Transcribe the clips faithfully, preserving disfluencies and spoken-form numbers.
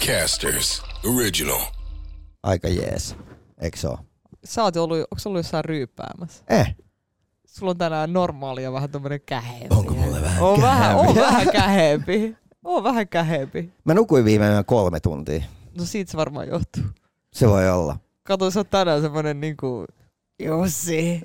Podcasters Original. Aika jees, eikö se ole? Sä oot ollut, onko sä ollut jossain ryyppäämässä? Eh. Sulla on tänään normaalia vähän tommonen käheempi. Onko mulle vähän on käheempi? vähän, on vähän käheempi. On vähän käheempi. Mä nukuin viime yön kolme tuntia. No siitä se varmaan johtuu. Se voi olla. Kato, sä oot tänään semmonen niinku... Jussi.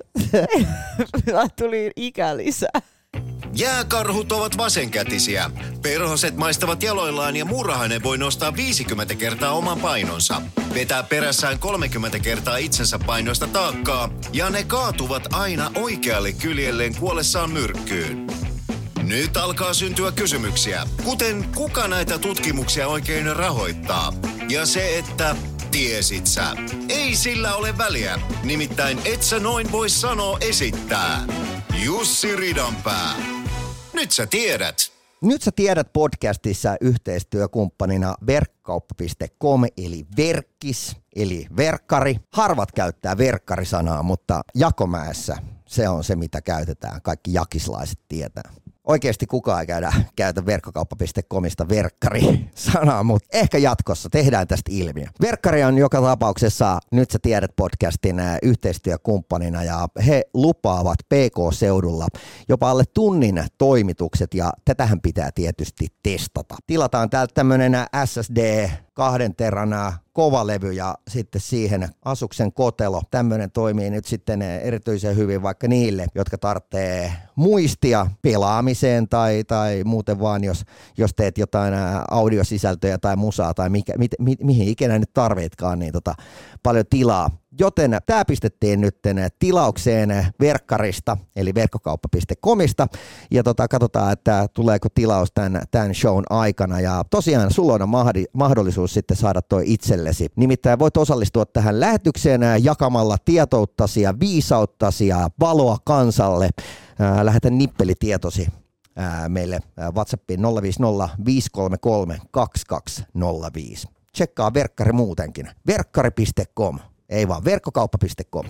Tuli ikä lisää. Jääkarhut ovat vasenkätisiä. Perhoset maistavat jaloillaan ja muurahainen voi nostaa viisikymmentä kertaa oman painonsa. Vetää perässään kolmekymmentä kertaa itsensä painoista taakkaa ja ne kaatuvat aina oikealle kyljelleen kuollessaan myrkkyyn. Nyt alkaa syntyä kysymyksiä, kuten kuka näitä tutkimuksia oikein rahoittaa? Ja se, että tiesit sä? Ei sillä ole väliä, nimittäin et sä noin voi sanoa esittää. Jussi Ridanpää. Nyt sä tiedät. Nyt sä tiedät podcastissa yhteistyökumppanina verkkauppa piste com eli verkkis eli verkkari. Harvat käyttää verkkarisanaa, mutta Jakomäessä se on se mitä käytetään. Kaikki jakislaiset tietää. Oikeasti kukaan ei käydä, käytä verkkokauppa piste comista verkkari-sanaa, mutta ehkä jatkossa tehdään tästä ilmiö. Verkkari on joka tapauksessa, nyt sä tiedät podcastin yhteistyökumppanina ja he lupaavat P K-seudulla jopa alle tunnin toimitukset ja tätähän pitää tietysti testata. Tilataan täältä tämmönen S S D kahden teran kovalevy ja sitten siihen Asuksen kotelo. Tämmöinen toimii nyt sitten erityisen hyvin vaikka niille, jotka tarvitsee muistia pelaamiseen tai, tai muuten vaan, jos, jos teet jotain audiosisältöjä tai musaa tai mikä, mi, mi, mihin ikinä nyt tarvitsekaan, niin tota, paljon tilaa. Joten tämä pistettiin nyt tilaukseen verkkarista, eli verkkokauppa piste comista, ja tota, katsotaan, että tuleeko tilaus tämän, tämän shown aikana. Ja tosiaan sulla on mahdollisuus sitten saada toi itsellesi. Nimittäin voit osallistua tähän lähetykseen jakamalla tietouttasi ja viisauttasi ja valoa kansalle. Lähetä nippelitietosi meille WhatsAppiin nolla viisi nolla viisi kolme kolme kaksi kaksi nolla viisi. Tsekkaa verkkari muutenkin. verkkari piste com. Ei vaan verkkokauppa piste com.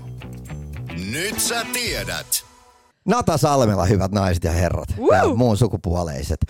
Nyt sä tiedät. Nata Salmela, hyvät naiset ja herrat. Woo! Ja muun sukupuoleiset.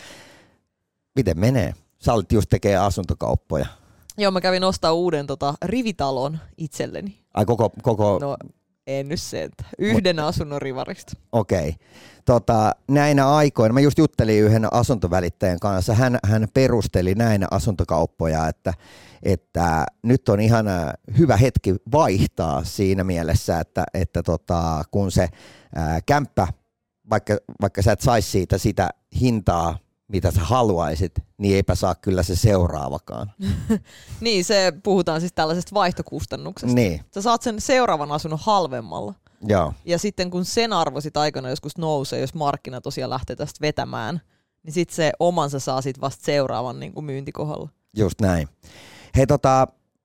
Miten menee? Sä olit just tekee asuntokauppoja. Joo, mä kävin ostaa uuden tota, rivitalon itselleni. Ai koko... koko... No, en nyt sen. Yhden Mut... asunnon rivarista. Okei. Okay. Tota, näinä aikoina, mä just juttelin yhden asuntovälittäjän kanssa, hän, hän perusteli näinä asuntokauppoja, että, että nyt on ihan hyvä hetki vaihtaa siinä mielessä, että, että tota, kun se ää, kämppä, vaikka, vaikka sä et saisi siitä sitä hintaa, mitä sä haluaisit, niin eipä saa kyllä se seuraavakaan. Niin, se puhutaan siis tällaisesta vaihtokustannuksesta. Niin. Sä saat sen seuraavan asunnon halvemmalla. Joo. Ja sitten kun sen arvo sit aikana joskus nousee, jos markkina tosiaan lähtee tästä vetämään, niin sitten se omansa saa sit vasta seuraavan niin kuin myyntikohdalla. Just näin. Hei tota,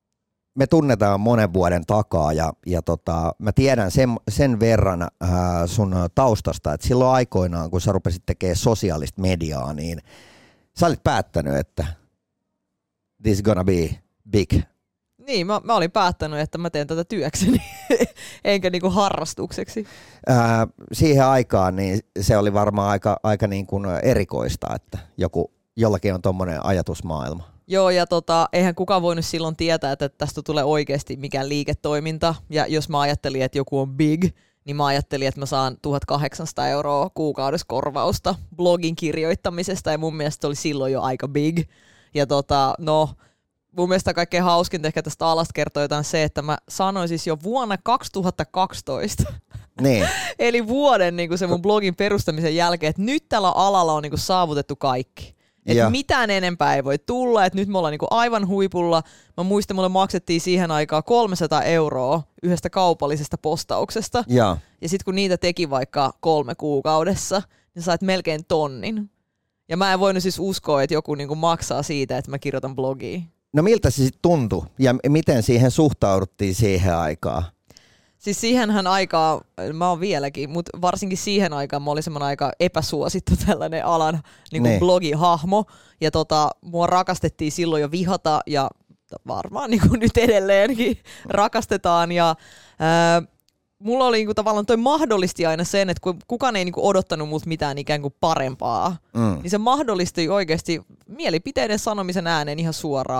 me tunnetaan monen vuoden takaa ja, ja tota, mä tiedän sen, sen verran äh, sun taustasta, että silloin aikoinaan, kun sä rupesit tekemään sosiaalista mediaa, niin sä olit päättänyt, että this is gonna be big. Niin, mä, mä olin päättänyt, että mä teen tätä työkseni, enkä niinku harrastukseksi. Ää, siihen aikaan niin se oli varmaan aika, aika niin kuin erikoista, että joku, jollakin on tommonen ajatusmaailma. Joo, ja tota, eihän kukaan voinut silloin tietää, että tästä tulee oikeasti mikään liiketoiminta. Ja jos mä ajattelin, että joku on big, niin mä ajattelin, että mä saan tuhatkahdeksansataa euroa kuukaudessa korvausta blogin kirjoittamisesta, ja mun mielestä oli silloin jo aika big. Ja tota, no... Mun mielestä kaikkein hauskinta ehkä tästä alasta kertoo jotain se, että mä sanoin siis jo vuonna kaksituhattakaksitoista, niin. eli vuoden niin kuin se mun blogin perustamisen jälkeen, että nyt tällä alalla on niin kuin saavutettu kaikki. Että mitään enempää ei voi tulla, että nyt me ollaan niin kuin aivan huipulla. Mä muistan, mulle maksettiin siihen aikaan kolmesataa euroa yhdestä kaupallisesta postauksesta. Ja, ja sitten kun niitä teki vaikka kolme kuukaudessa, niin sait melkein tonnin. Ja mä en voinut siis uskoa, että joku niin kuin maksaa siitä, että mä kirjoitan blogiin. No miltä se sitten tuntui ja miten siihen suhtauduttiin siihen aikaan? Siis siihenhän aikaa, mä oon vieläkin, mutta varsinkin siihen aikaan mä olin semmoinen aika epäsuosittu tällainen alan niin kuin blogihahmo. Ja tota, mua rakastettiin silloin jo vihata ja varmaan niin kuin nyt edelleenkin rakastetaan. Ja ää, mulla oli niin kuin tavallaan toi mahdollisti aina sen, että kun kukaan ei niin kuin odottanut multa mitään ikään kuin parempaa, mm. niin se mahdollisti oikeasti mielipiteiden sanomisen ääneen ihan suoraan.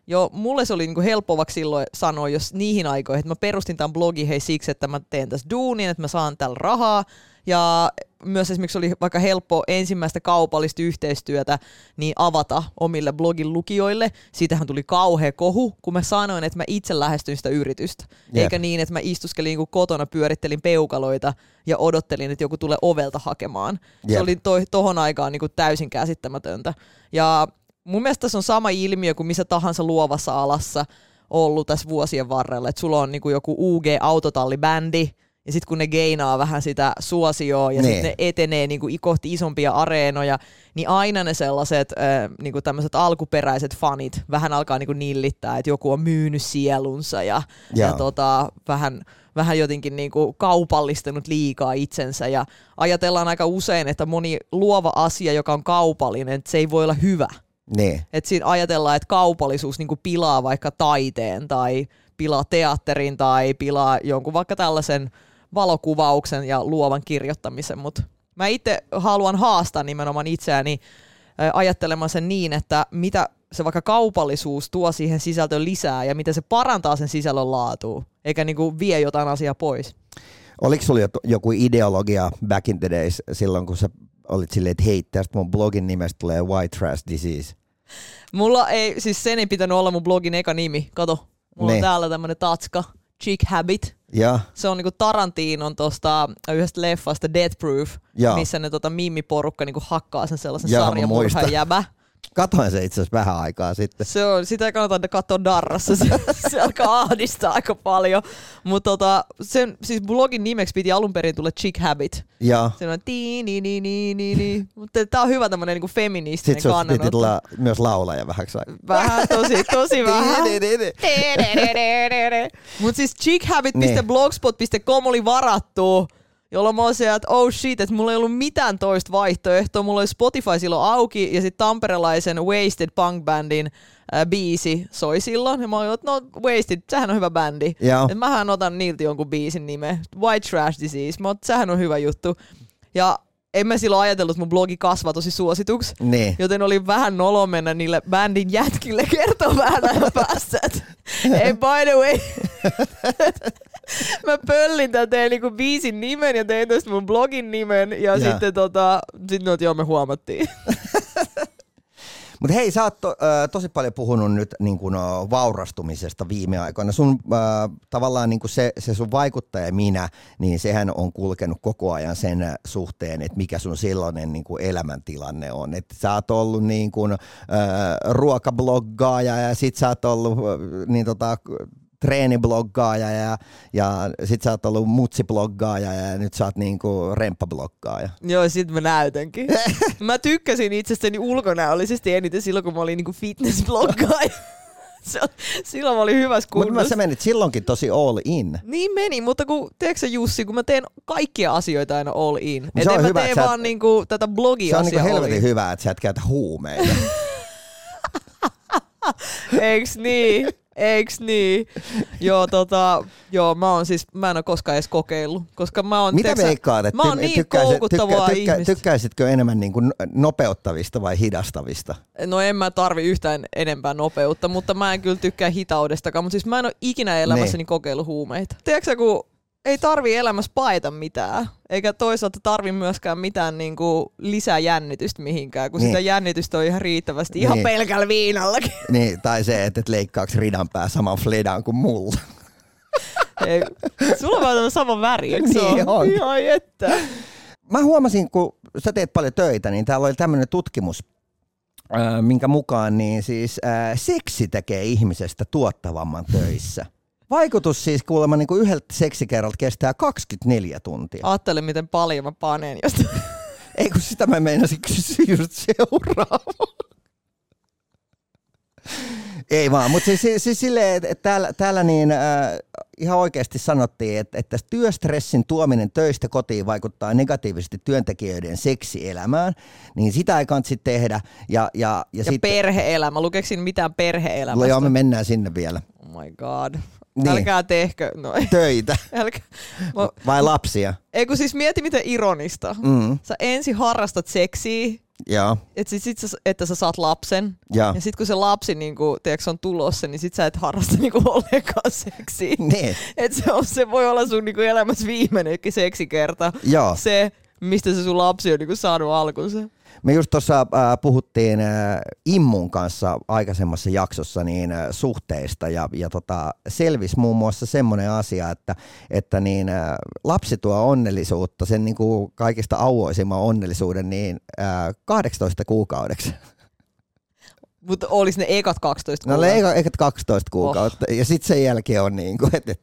jo mulle se oli niinku helppovaksi silloin sanoa, jos niihin aikoihin, että mä perustin tämän blogin hei siksi, että mä teen tässä duunin, että mä saan tällä rahaa. Ja myös esimerkiksi oli vaikka helppo ensimmäistä kaupallista yhteistyötä niin avata omille blogin lukijoille. Siitähän tuli kauhea kohu, kun mä sanoin, että mä itse lähestyin sitä yritystä. Yeah. Eikä niin, että mä istuskelin niin kotona, pyörittelin peukaloita ja odottelin, että joku tulee ovelta hakemaan. Yeah. Se oli to- tohon aikaan niin täysin käsittämätöntä. Ja mun mielestä tässä on sama ilmiö kuin missä tahansa luovassa alassa ollut tässä vuosien varrella. Että sulla on niin joku U G-autotallibändi, ja sitten kun ne geinaa vähän sitä suosioa ja sitten ne etenee niinku kohti isompia areenoja, niin aina ne sellaiset äh, niinku tämmöiset alkuperäiset fanit vähän alkaa niinku nillittää, että joku on myynyt sielunsa ja, ja tota, vähän, vähän jotenkin niinku kaupallistanut liikaa itsensä. Ja ajatellaan aika usein, että moni luova asia, joka on kaupallinen, että se ei voi olla hyvä. Ne. Et siinä ajatellaan, että kaupallisuus niinku pilaa vaikka taiteen tai pilaa teatterin tai pilaa jonkun vaikka tällaisen valokuvauksen ja luovan kirjoittamisen, mutta mä itse haluan haastaa nimenomaan itseäni ajattelemaan sen niin, että mitä se vaikka kaupallisuus tuo siihen sisältöön lisää ja miten se parantaa sen sisällön laatua, eikä niinku vie jotain asiaa pois. Oliko sulla joku ideologia back in the days silloin, kun sä olit silleen, että hei, tästä mun blogin nimestä tulee White Trash Disease? Mulla ei, siis sen ei pitänyt olla mun blogin eka nimi, kato. Mulla ne. on täällä tämmönen tatska, Chick Habit. Ja. Se on niinku Tarantinon tosta yhdestä leffasta Death Proof, ja. missä ne tota mimiporukka niinku hakkaa sen sellaisen sarjamurhan jäbä. Katoin se itse asiassa vähän aikaa sitten. Se on, sitä ei kannata katsoa darrassa, se, se alkaa ahdistaa aika paljon. Mutta tota, sen, siis blogin nimeksi piti alun perin tulla Chick Habit. Ja. Se on tii-ni-ni-ni-ni-ni. Mutta tää on hyvä tämmönen niinku feministinen kannanotto. Sitten piti tulla myös laulaja vähäksi aikaa. Vähän, tosi, tosi vähän. Mutta siis chickhabit piste blogspot piste com oli varattu, jolloin mä oon se, että oh shit, että mulla ei ollut mitään toista vaihtoehtoa. Mulla oli Spotify silloin auki ja sitten tamperelaisen Wasted Punk Bandin äh, biisi soi silloin. Ja mä olin, että no Wasted, sehän on hyvä bändi. Että mähän otan niiltä jonkun biisin nimen. White Trash Disease, mä oon, sehän on hyvä juttu. Ja en mä silloin ajatellut, että mun blogi kasvaa tosi suosituksi. Ne. Joten oli vähän nolo mennä niille bändin jätkille kertoa vähän ajan päässä. Hey, by the way, mä pöllin tää tein niinku biisin nimen ja tein tästä mun blogin nimen. Ja, ja. sitten tota, sit no, joo, me huomattiin. Mutta hei, sä oot to, äh, tosi paljon puhunut nyt niin kun, uh, vaurastumisesta viime aikoina. Sun äh, tavallaan niin kun se, se sun vaikuttaja minä, niin sehän on kulkenut koko ajan sen suhteen, että mikä sun silloinen niin kun elämäntilanne on. Et sä oot ollut niin kun, äh, ruokabloggaaja ja sit sä oot ollut äh, niin tota, treenibloggaaja ja, ja sit sä oot ollut mutsibloggaaja ja nyt sä oot niinku remppabloggaaja. Joo, sit mä näytänkin. Mä tykkäsin itsestäni ulkonäöllisesti eniten silloin, kun mä olin niinku fitnessbloggaaja. Silloin mä olin hyvässä kunnossa. Mutta sä menit silloinkin tosi all in. Niin meni, mutta kun, tiedätkö sä Jussi, kun mä teen kaikkia asioita aina all in. No et en hyvä, mä tee vaan et, niinku tätä blogia. Se on niinku helvetin hyvä, että sä et käytä huumeita. Eiks niin? Eiks niin? Joo, tota, joo, mä oon siis, mä en oo koskaan edes kokeillut, koska mä oon, mitä teeksä, veikkaat, että mä oon niin koukuttavaa tykkä, tykkä, ihmistä. Tykkäisitkö enemmän niin kuin nopeuttavista vai hidastavista? No en mä tarvi yhtään enempää nopeutta, mutta mä en kyllä tykkää hitaudestakaan, mutta siis mä en oo ikinä elämässäni kokeillut huumeita. Tiedätkö kun ei tarvi elämässä paeta mitään, eikä toisaalta tarvi myöskään mitään niinku lisää jännitystä mihinkään, kun niin. sitä jännitystä on ihan riittävästi niin. ihan pelkällä viinallakin. Niin, tai se, että et leikkaaks ridan pää saman fledan kuin mulla. Ei, sulla on vaan sama väri, eikö se niin on? Ihan että. Mä huomasin, kun sä teet paljon töitä, niin täällä oli tämmöinen tutkimus, äh, minkä mukaan niin siis äh, seksi tekee ihmisestä tuottavamman töissä. Vaikutus siis kuulemma niin kuin yhdeltä seksikerralta kestää kaksikymmentäneljä tuntia. Ajattele, miten paljon mä paneen josta. Ei kun sitä mä meinasin kysyä just seuraava. Ei vaan, mutta siis, siis, siis silleen, että täällä, täällä niin, äh, ihan oikeasti sanottiin, että, että työstressin tuominen töistä kotiin vaikuttaa negatiivisesti työntekijöiden seksielämään, niin sitä ei kannata sitten tehdä. Ja, ja, ja, ja sit, perhe-elämä, lukeksin mitään perhe-elämästä? Joo, me mennään sinne vielä. Oh my god. Niin. Älkää tehkö. No, töitä. Älkää. Mä... Vai lapsia? Ei kun siis mieti miten ironista. Mm. Sä ensin harrastat seksiä Joo. Et sit, sit, että sä saat lapsen. Ja, ja sit kun se lapsi niinku, tiedätkö, on tulossa, niin sit sä et harrasta niinku ollenkaan seksiä. niin. Et se, on, se voi olla sun niinku elämässä viimeinenkin seksikerta. Joo. Se, mistä se sun lapsi on niinku saanut alkunsa. Me just tuossa äh, puhuttiin äh, Immun kanssa aikaisemmassa jaksossa niin äh, suhteista ja, ja tota, selvisi muun muassa semmoinen asia, että, että niin, äh, lapsi tuo onnellisuutta, sen niin kuin kaikista auoisimman onnellisuuden niin äh, kahdeksantoista kuukaudeksi. Mutta olis ne ekat kaksitoista No kuukautta? ne ekat kaksitoista kuukautta oh. ja sitten sen jälkeen on niin kuin, että et,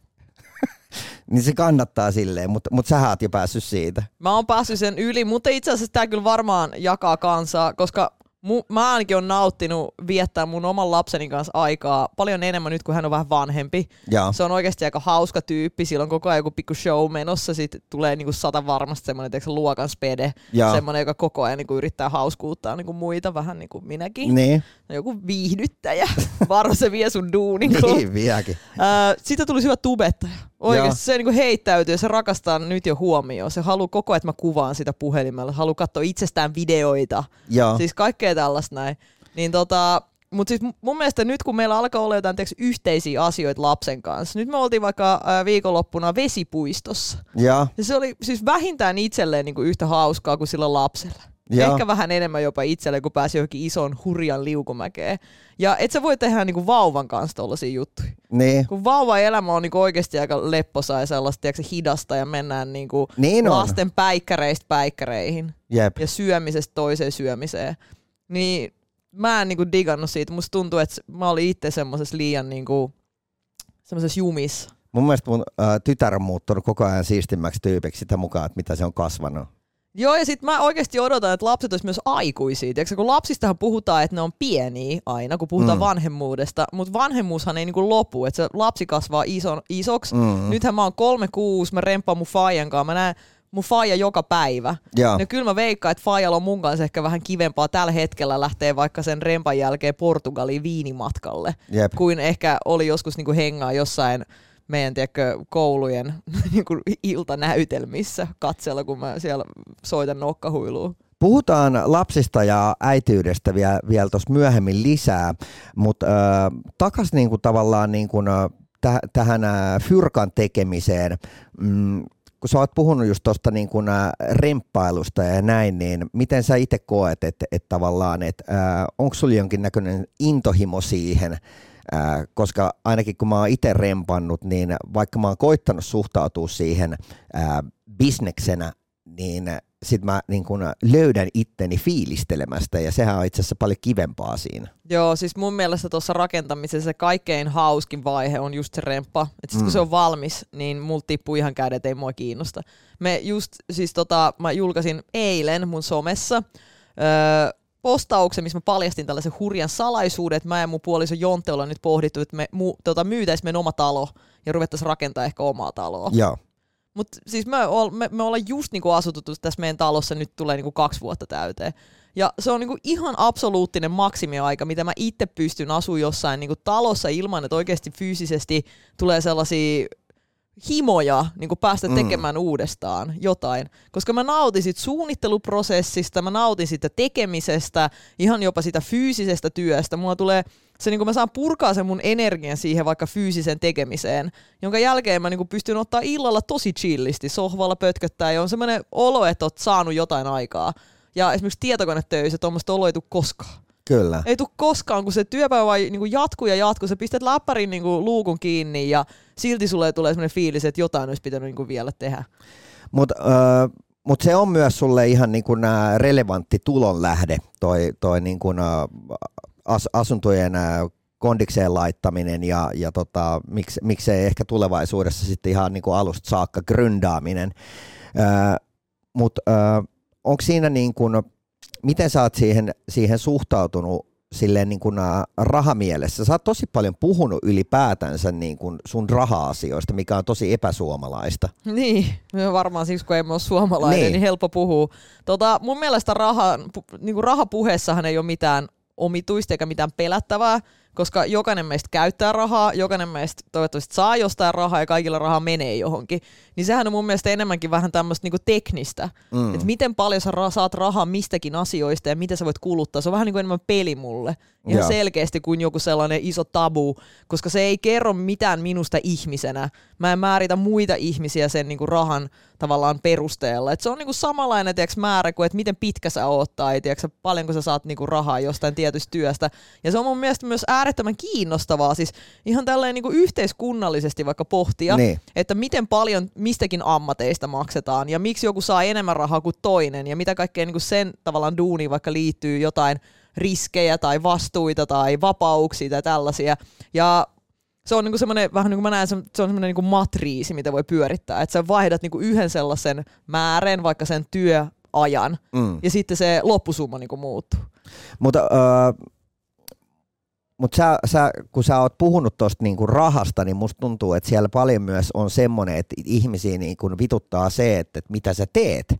niin se kannattaa silleen, mutta mut sä oot jo päässyt siitä. Mä oon päässyt sen yli, mutta itse asiassa tää kyllä varmaan jakaa kansaa, koska mu, mä ainakin on nauttinut viettää mun oman lapseni kanssa aikaa paljon enemmän nyt, kun hän on vähän vanhempi. Ja. Se on oikeasti aika hauska tyyppi, sillä on koko ajan joku pikku show menossa, sit tulee niinku sata varmasti semmoinen teeksi, luokan spede, ja. semmoinen, joka koko ajan niinku yrittää hauskuuttaa niinku muita, vähän niin kuin minäkin. Niin. No, joku viihdyttäjä, varo se vie sun duunin. Niin, vieläkin. Äh, Sitten tulisi hyvä tubettaja. Oikeasti se niinku heittäytyy, se rakastaa nyt jo huomioon. Se haluaa koko ajan, että mä kuvaan sitä puhelimella. Se haluaa katsoa itsestään videoita. Ja. Siis kaikkea tällaista näin. Niin tota, mutta siis mun mielestä nyt kun meillä alkaa olla jotain teeksi, yhteisiä asioita lapsen kanssa. Nyt me oltiin vaikka äh, viikonloppuna vesipuistossa. Ja. Ja se oli siis vähintään itselleen niinku yhtä hauskaa kuin sillä lapsella. Ja. Ehkä vähän enemmän jopa itselle, kun pääsi johonkin ison hurjan liukumäkeen. Ja et sä voi tehdä niinku vauvan kanssa tollaisia juttuja. Niin. Kun vauvan elämä on niinku oikeasti aika lepposa ja sellaista tiiäksä, hidasta ja mennään niinku niin lasten päikkäreistä päikkäreihin. Jep. Ja syömisestä toiseen syömiseen. Niin mä en niinku digannut siitä. Musta tuntuu, että mä olin itse semmosessa liian niinku, semmosessa jumissa. Mun mielestä mun äh, tytär on muuttunut koko ajan siistimmäksi tyypiksi sitä mukaan, että mitä se on kasvanut. Joo, ja sit mä oikeasti odotan, että lapset olisi myös aikuisia. Tiedätkö, kun lapsistahan puhutaan, että ne on pieniä aina, kun puhutaan mm. vanhemmuudesta, mutta vanhemmuushan ei niinku lopu, että se lapsi kasvaa ison, isoksi. Mm. Nythän mä oon kolme kuusi, mä remppaan mun faijan kanssa, mä näen mun faija joka päivä. Ja, ja kyllä mä veikkaan, että faijalla on mun kanssa ehkä vähän kivempaa tällä hetkellä lähtee vaikka sen rempan jälkeen Portugaliin viinimatkalle, Jep. kuin ehkä oli joskus niinku hengaa jossain meidän tiedätkö, koulujen niin kuin iltanäytelmissä katsella, kun mä siellä soitan nokkahuilua. Puhutaan lapsista ja äitiydestä vielä, vielä tuossa myöhemmin lisää, mutta äh, takaisin niinku tavallaan niinku, täh, tähän äh, fyrkan tekemiseen. Mm, kun sä oot puhunut just tuosta niinku, äh, remppailusta ja näin, niin miten sä itse koet, että et tavallaan, et, äh, onko sulla jonkinnäköinen intohimo siihen? Äh, koska ainakin kun mä oon itse rempannut, niin vaikka mä oon koittanut suhtautua siihen äh, bisneksenä, niin sit mä niin kun löydän itteni fiilistelemästä ja sehän on itse asiassa paljon kivempaa siinä. Joo, siis mun mielestä tuossa rakentamisessa se kaikkein hauskin vaihe on just se remppa. Että sit kun mm. se on valmis, niin mulla tippuu ihan kädet, ei mua kiinnosta. Me just, siis tota, mä julkaisin eilen mun somessa, öö, postauksen, missä mä paljastin tällaisen hurjan salaisuuden, että mä ja mun puoliso Jonte ollaan nyt pohdittu, että me mu, tota, myytäisiin meidän oma talo ja ruvettaisiin rakentaa ehkä omaa taloa. Joo. Mutta siis me, ol, me, me ollaan just niinku asuttu tässä meidän talossa, nyt tulee niinku kaksi vuotta täyteen. Ja se on niinku ihan absoluuttinen maksimiaika, mitä mä itse pystyn asumaan jossain niinku talossa ilman, että oikeasti fyysisesti tulee sellaisia himoja niin kuin päästä tekemään mm. uudestaan jotain. Koska mä nautin sit suunnitteluprosessista, mä nautin sitä tekemisestä, ihan jopa sitä fyysisestä työstä. Mulla tulee se, niin kuin mä saan purkaa sen mun energian siihen vaikka fyysiseen tekemiseen, jonka jälkeen mä niin kuin pystyn ottaa illalla tosi chillisti, sohvalla pötköttää ja on semmoinen olo, että oot saanut jotain aikaa. Ja esimerkiksi tietokonetöissä tuommoista oloa ei tule koskaan. Kyllä. Ei tule koskaan, kun se työpäivä vaan niin jatkuu ja jatkuu. Sä pistät läppärin niin kuin luukun kiinni ja silti sulle tulee sellainen fiilis, että jotain olisi pitänyt niin kuin vielä tehdä. Mutta äh, mut se on myös sulle ihan niin kuin, äh, relevantti tulonlähde, toi, toi niin kuin, äh, as, asuntojen äh, kondikseen laittaminen ja, ja tota, miksi, miksei ehkä tulevaisuudessa sitten ihan niin kuin alusta saakka gründaaminen. Äh, Mutta äh, onko siinä niin kuin, miten sä oot siihen, siihen suhtautunut silleen niin kuin rahamielessä? Sä oot tosi paljon puhunut ylipäätänsä niin kuin sun raha-asioista, mikä on tosi epäsuomalaista. Niin, varmaan siksi kun emme ole suomalainen, niin, niin helppo puhua. Tota, mun mielestä raha, niin kuin rahapuheessahan ei ole mitään omituista eikä mitään pelättävää, koska jokainen meistä käyttää rahaa, jokainen meistä toivottavasti saa jostain rahaa ja kaikilla rahaa menee johonkin. Niin sehän on mun mielestä enemmänkin vähän tämmöistä niinku teknistä, mm. että miten paljon sä ra- saat rahaa mistäkin asioista ja mitä sä voit kuluttaa. Se on vähän niin kuin enemmän peli mulle, ihan Joo. selkeästi kuin joku sellainen iso tabu, koska se ei kerro mitään minusta ihmisenä. Mä en määritä muita ihmisiä sen niinku rahan tavallaan perusteella. Et se on niinku samanlainen tiiäks, määrä kuin, että miten pitkä sä oot tai tiiäks, paljonko sä saat niinku rahaa jostain tietystä työstä. Ja se on mun mielestä myös äärettömän kiinnostavaa, siis ihan tälleen niinku yhteiskunnallisesti vaikka pohtia, niin. että miten paljon mistäkin ammateista maksetaan ja miksi joku saa enemmän rahaa kuin toinen ja mitä kaikkea niinku sen tavallaan duuniin vaikka liittyy jotain riskejä tai vastuita tai vapauksia tai tällaisia. Ja se on niinku semmoinen, vähän niin kuin mä näen, se on semmoinen niinku matriisi, mitä voi pyörittää. Että sä vaihdat niinku yhden sellaisen määrän, vaikka sen työajan, mm. ja sitten se loppusumma niinku muuttuu. Mutta äh, mut sä, sä, kun sä oot puhunut tuosta niinku rahasta, niin musta tuntuu, että siellä paljon myös on semmoinen, että ihmisiä niinku vituttaa se, että, että mitä sä teet.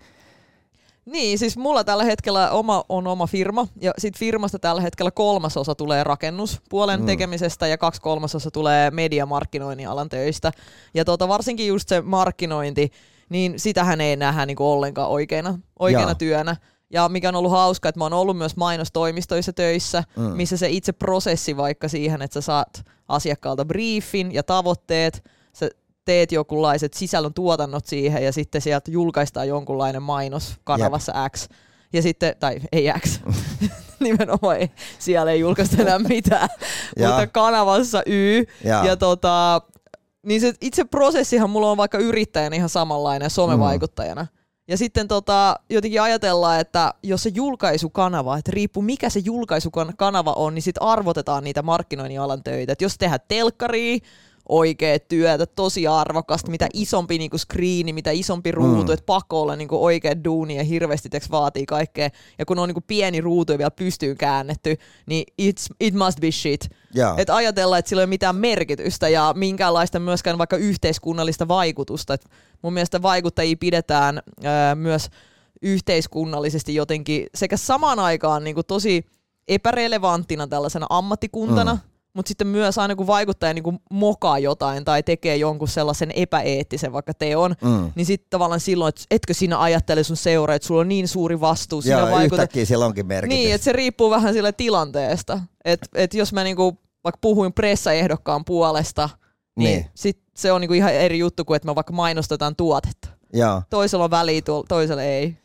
Niin, siis mulla tällä hetkellä oma, on oma firma, ja sit firmasta tällä hetkellä kolmasosa tulee rakennuspuolen mm. tekemisestä, ja kaksi kolmasosa tulee mediamarkkinoinnin alan töistä. Ja tota, varsinkin just se markkinointi, niin sitähän ei nähdä niinku ollenkaan oikeana, oikeana työnä. Ja mikä on ollut hauska, että mä oon ollut myös mainostoimistoissa töissä, mm. missä se itse prosessi vaikka siihen, että sä saat asiakkaalta briefin ja tavoitteet, sä teet jonkunlaiset sisällön tuotannot siihen ja sitten sieltä julkaistaan jonkunlainen mainos kanavassa yep. X. Ja sitten, tai ei X, nimenomaan ei, siellä ei julkaista enää mitään, mutta kanavassa Y. Ja, ja tota, niin se itse prosessihan mulla on vaikka yrittäjänä ihan samanlainen somevaikuttajana. Mm. Ja sitten tota, jotenkin ajatellaan, että jos se julkaisukanava, että riippuu mikä se julkaisukanava on, niin sitten arvotetaan niitä markkinoinnin alan töitä. Et jos tehdään telkkaria, oikea työtä, tosi arvokasta, mitä isompi niinku screeni, mitä isompi ruutu, mm. että pakko olla niinku oikea duuni ja hirveästi teks vaatii kaikkea. Ja kun on niinku pieni ruutu ja vielä pystyyn käännetty, niin it's, it must be shit. Yeah. Että ajatellaan, että sillä ei ole mitään merkitystä ja minkäänlaista myöskään vaikka yhteiskunnallista vaikutusta. Et mun mielestä vaikuttajia pidetään ää, myös yhteiskunnallisesti jotenkin sekä samaan aikaan niinku tosi epärelevanttina tällaisena ammattikuntana, mm. mutta sitten myös aina kun vaikuttaja niinku mokaa jotain tai tekee jonkun sellaisen epäeettisen vaikka teon, mm. niin sitten tavallaan silloin, että etkö sinä ajattele sun seuraa, että sulla on niin suuri vastuu. Joo, vaikuta... yhtäkkiä siellä onkin merkitys. Niin, että se riippuu vähän sille tilanteesta. Että et jos mä niinku vaikka puhuin pressaehdokkaan puolesta, niin, niin. sit se on niinku ihan eri juttu kuin, että me vaikka mainostetaan tuotetta. Joo. Toisella on väliä, toisella ei.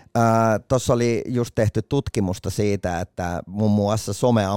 Tuossa oli just tehty tutkimusta siitä, että muun muassa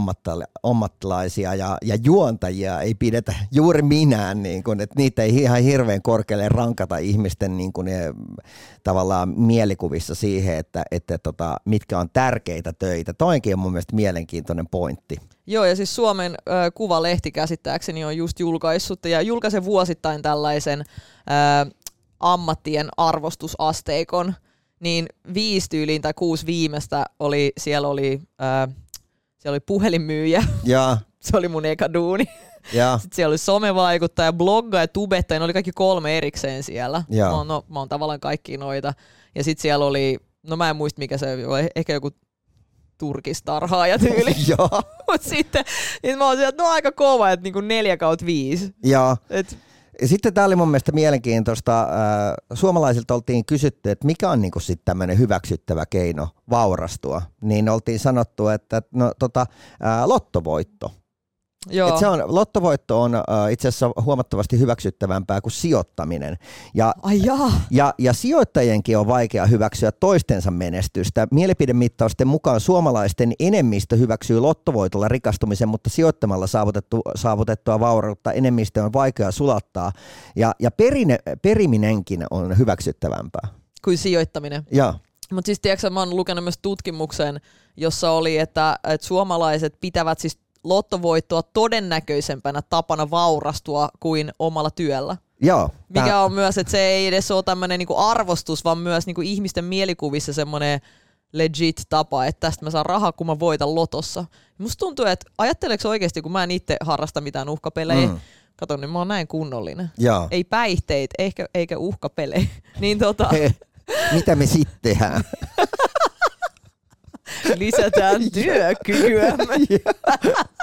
someammattilaisia ja, ja juontajia ei pidetä juuri minään, niin kun, että niitä ei ihan hirveän korkealle rankata ihmisten niin kun, tavallaan mielikuvissa siihen, että, että tota, mitkä on tärkeitä töitä. Toinkin on mun mielestä mielenkiintoinen pointti. Joo, ja siis Suomen äh, Kuvalehti käsittääkseni on just julkaissut ja julkaisen vuosittain tällaisen äh, ammattien arvostusasteikon, niin viisi tyyliin tai kuusi viimeistä oli, siellä oli, ää, siellä oli puhelinmyyjä, ja. Se oli mun eka duuni. Ja. Sitten siellä oli somevaikuttaja, bloggaja, tubettaja, ne oli kaikki kolme erikseen siellä. Mä oon, no, mä oon tavallaan kaikki noita. Ja sitten siellä oli, no mä en muista mikä se oli, ehkä joku turkistarhaaja tyyli. Mutta sitten niin mä oon sieltä, no aika kova, että niinku neljä kautta viisi. Joo. Sitten tämä oli mun mielestä mielenkiintoista. Suomalaisilta oltiin kysytty, että mikä on niinku sitten tämmöinen hyväksyttävä keino vaurastua. Niin oltiin sanottu, että no, tota, ää, lottovoitto. Joo. Et se on, lottovoitto on äh, itse asiassa huomattavasti hyväksyttävämpää kuin sijoittaminen. Ja, Ai ja, ja sijoittajienkin on vaikea hyväksyä toistensa menestystä. Mielipidemittausten mukaan suomalaisten enemmistö hyväksyy lottovoitolla rikastumisen, mutta sijoittamalla saavutettu, saavutettua vaurautta enemmistö on vaikea sulattaa. Ja, ja perine, periminenkin on hyväksyttävämpää. Kuin sijoittaminen. Joo. Mutta siis tiedätkö, mä oon lukenut myös tutkimuksen, jossa oli, että, että suomalaiset pitävät siis lottovoittoa todennäköisempänä tapana vaurastua kuin omalla työllä. Joo. Mikä tää... on myös, että se ei edes ole tämmöinen niinku arvostus, vaan myös niinku ihmisten mielikuvissa semmoinen legit tapa, että tästä mä saan rahaa, kun mä voitan lotossa. Musta tuntuu, että ajatteleeko oikeasti, kun mä en itse harrasta mitään uhkapelejä, mm. kato, niin mä oon näin kunnollinen. Joo. Ei päihteitä, eikä, eikä uhkapelejä. niin tota... Mitä me sitten tehdään? Lisätään työkykyämme.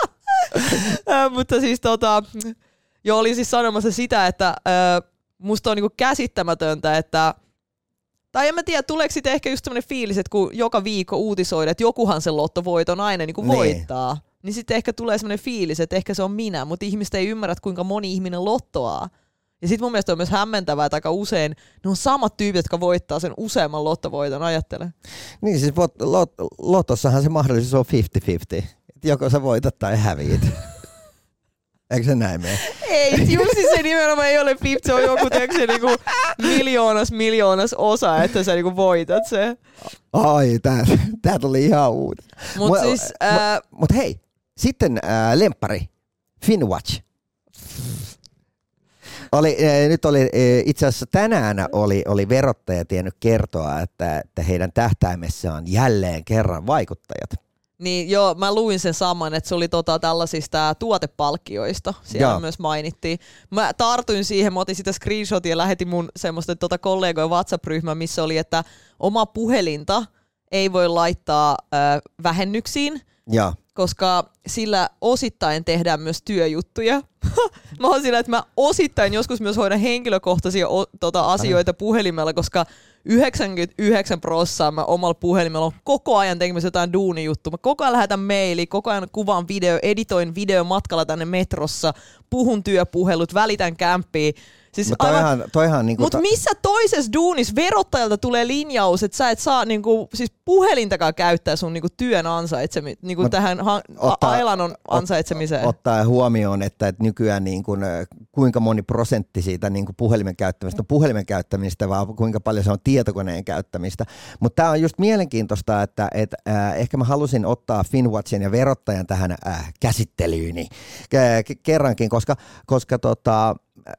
äh, mutta siis tota, jo olin siis sanomassa sitä, että äh, musta on niinku käsittämätöntä, että tai en mä tiedä, tuleeko sitten ehkä just semmoinen fiilis, että kun joka viikko uutisoidaan, että jokuhan sen lottovoiton aina niinku niin. voittaa, niin sitten ehkä tulee semmoinen fiilis, että ehkä se on minä, mutta ihmiset ei ymmärrä, kuinka moni ihminen lottoaa. Ja sitten mun mielestä on myös hämmentävää, että aika usein ne on samat tyypit, jotka voittaa sen useamman lottovoiton, ajattele. Niin siis lot, lot, lotossahan se mahdollisuus on viisikymmentä viisikymmentä. Joko sä voitat tai häviit. Eikö se näin mene? Ei, Jussi se nimenomaan ei ole viisikymmentä, se on joku se niinku miljoonas miljoonas osa, että sä niinku voitat se. Ai, tää, tää tuli ihan uutta. Mut, mut siis... Ää... Mut, mut hei, sitten ää, lemppari, Finwatch. Oli, äh, nyt oli, äh, itse asiassa tänään oli, oli verottaja tiennyt kertoa, että, että heidän tähtäimessä on jälleen kerran vaikuttajat. Niin joo, mä luin sen saman, että se oli tota tällaisista tuotepalkkioista, siellä joo. myös mainittiin. Mä tartuin siihen, mä otin sitä screenshotia ja lähetin mun semmoista tota kollegojen WhatsApp-ryhmään, missä oli, että oma puhelinta ei voi laittaa äh, vähennyksiin, ja. koska sillä osittain tehdään myös työjuttuja. Mä oon sillä, että mä osittain joskus myös hoidan henkilökohtaisia o, tota, asioita puhelimella, koska yhdeksänkymmentäyhdeksän prosenttia mä omalla puhelimella on koko ajan tekemässä jotain duunijuttua. Mä koko ajan lähetän maili, koko ajan kuvaan video, editoin video matkalla tänne metrossa, puhun työpuhelut, välitän kämppiä. Siis Mutta toihan, toihan niinku Mut ta- missä toisessa duunissa verottajalta tulee linjaus, että sä et saa niinku, siis puhelintakaan käyttää sun niinku työn ansaitsemiseen, niinku tähän ha- ottaa, elannon ansaitsemiseen? Ottaa huomioon, että, että nykyään niinku, kuinka moni prosentti siitä niinku puhelimen käyttämistä on puhelimen käyttämistä, vaan kuinka paljon se on tietokoneen käyttämistä. Mutta tämä on just mielenkiintoista, että et, äh, ehkä mä halusin ottaa Finwatchin ja verottajan tähän äh, käsittelyyni äh, kerrankin, koska, koska tota,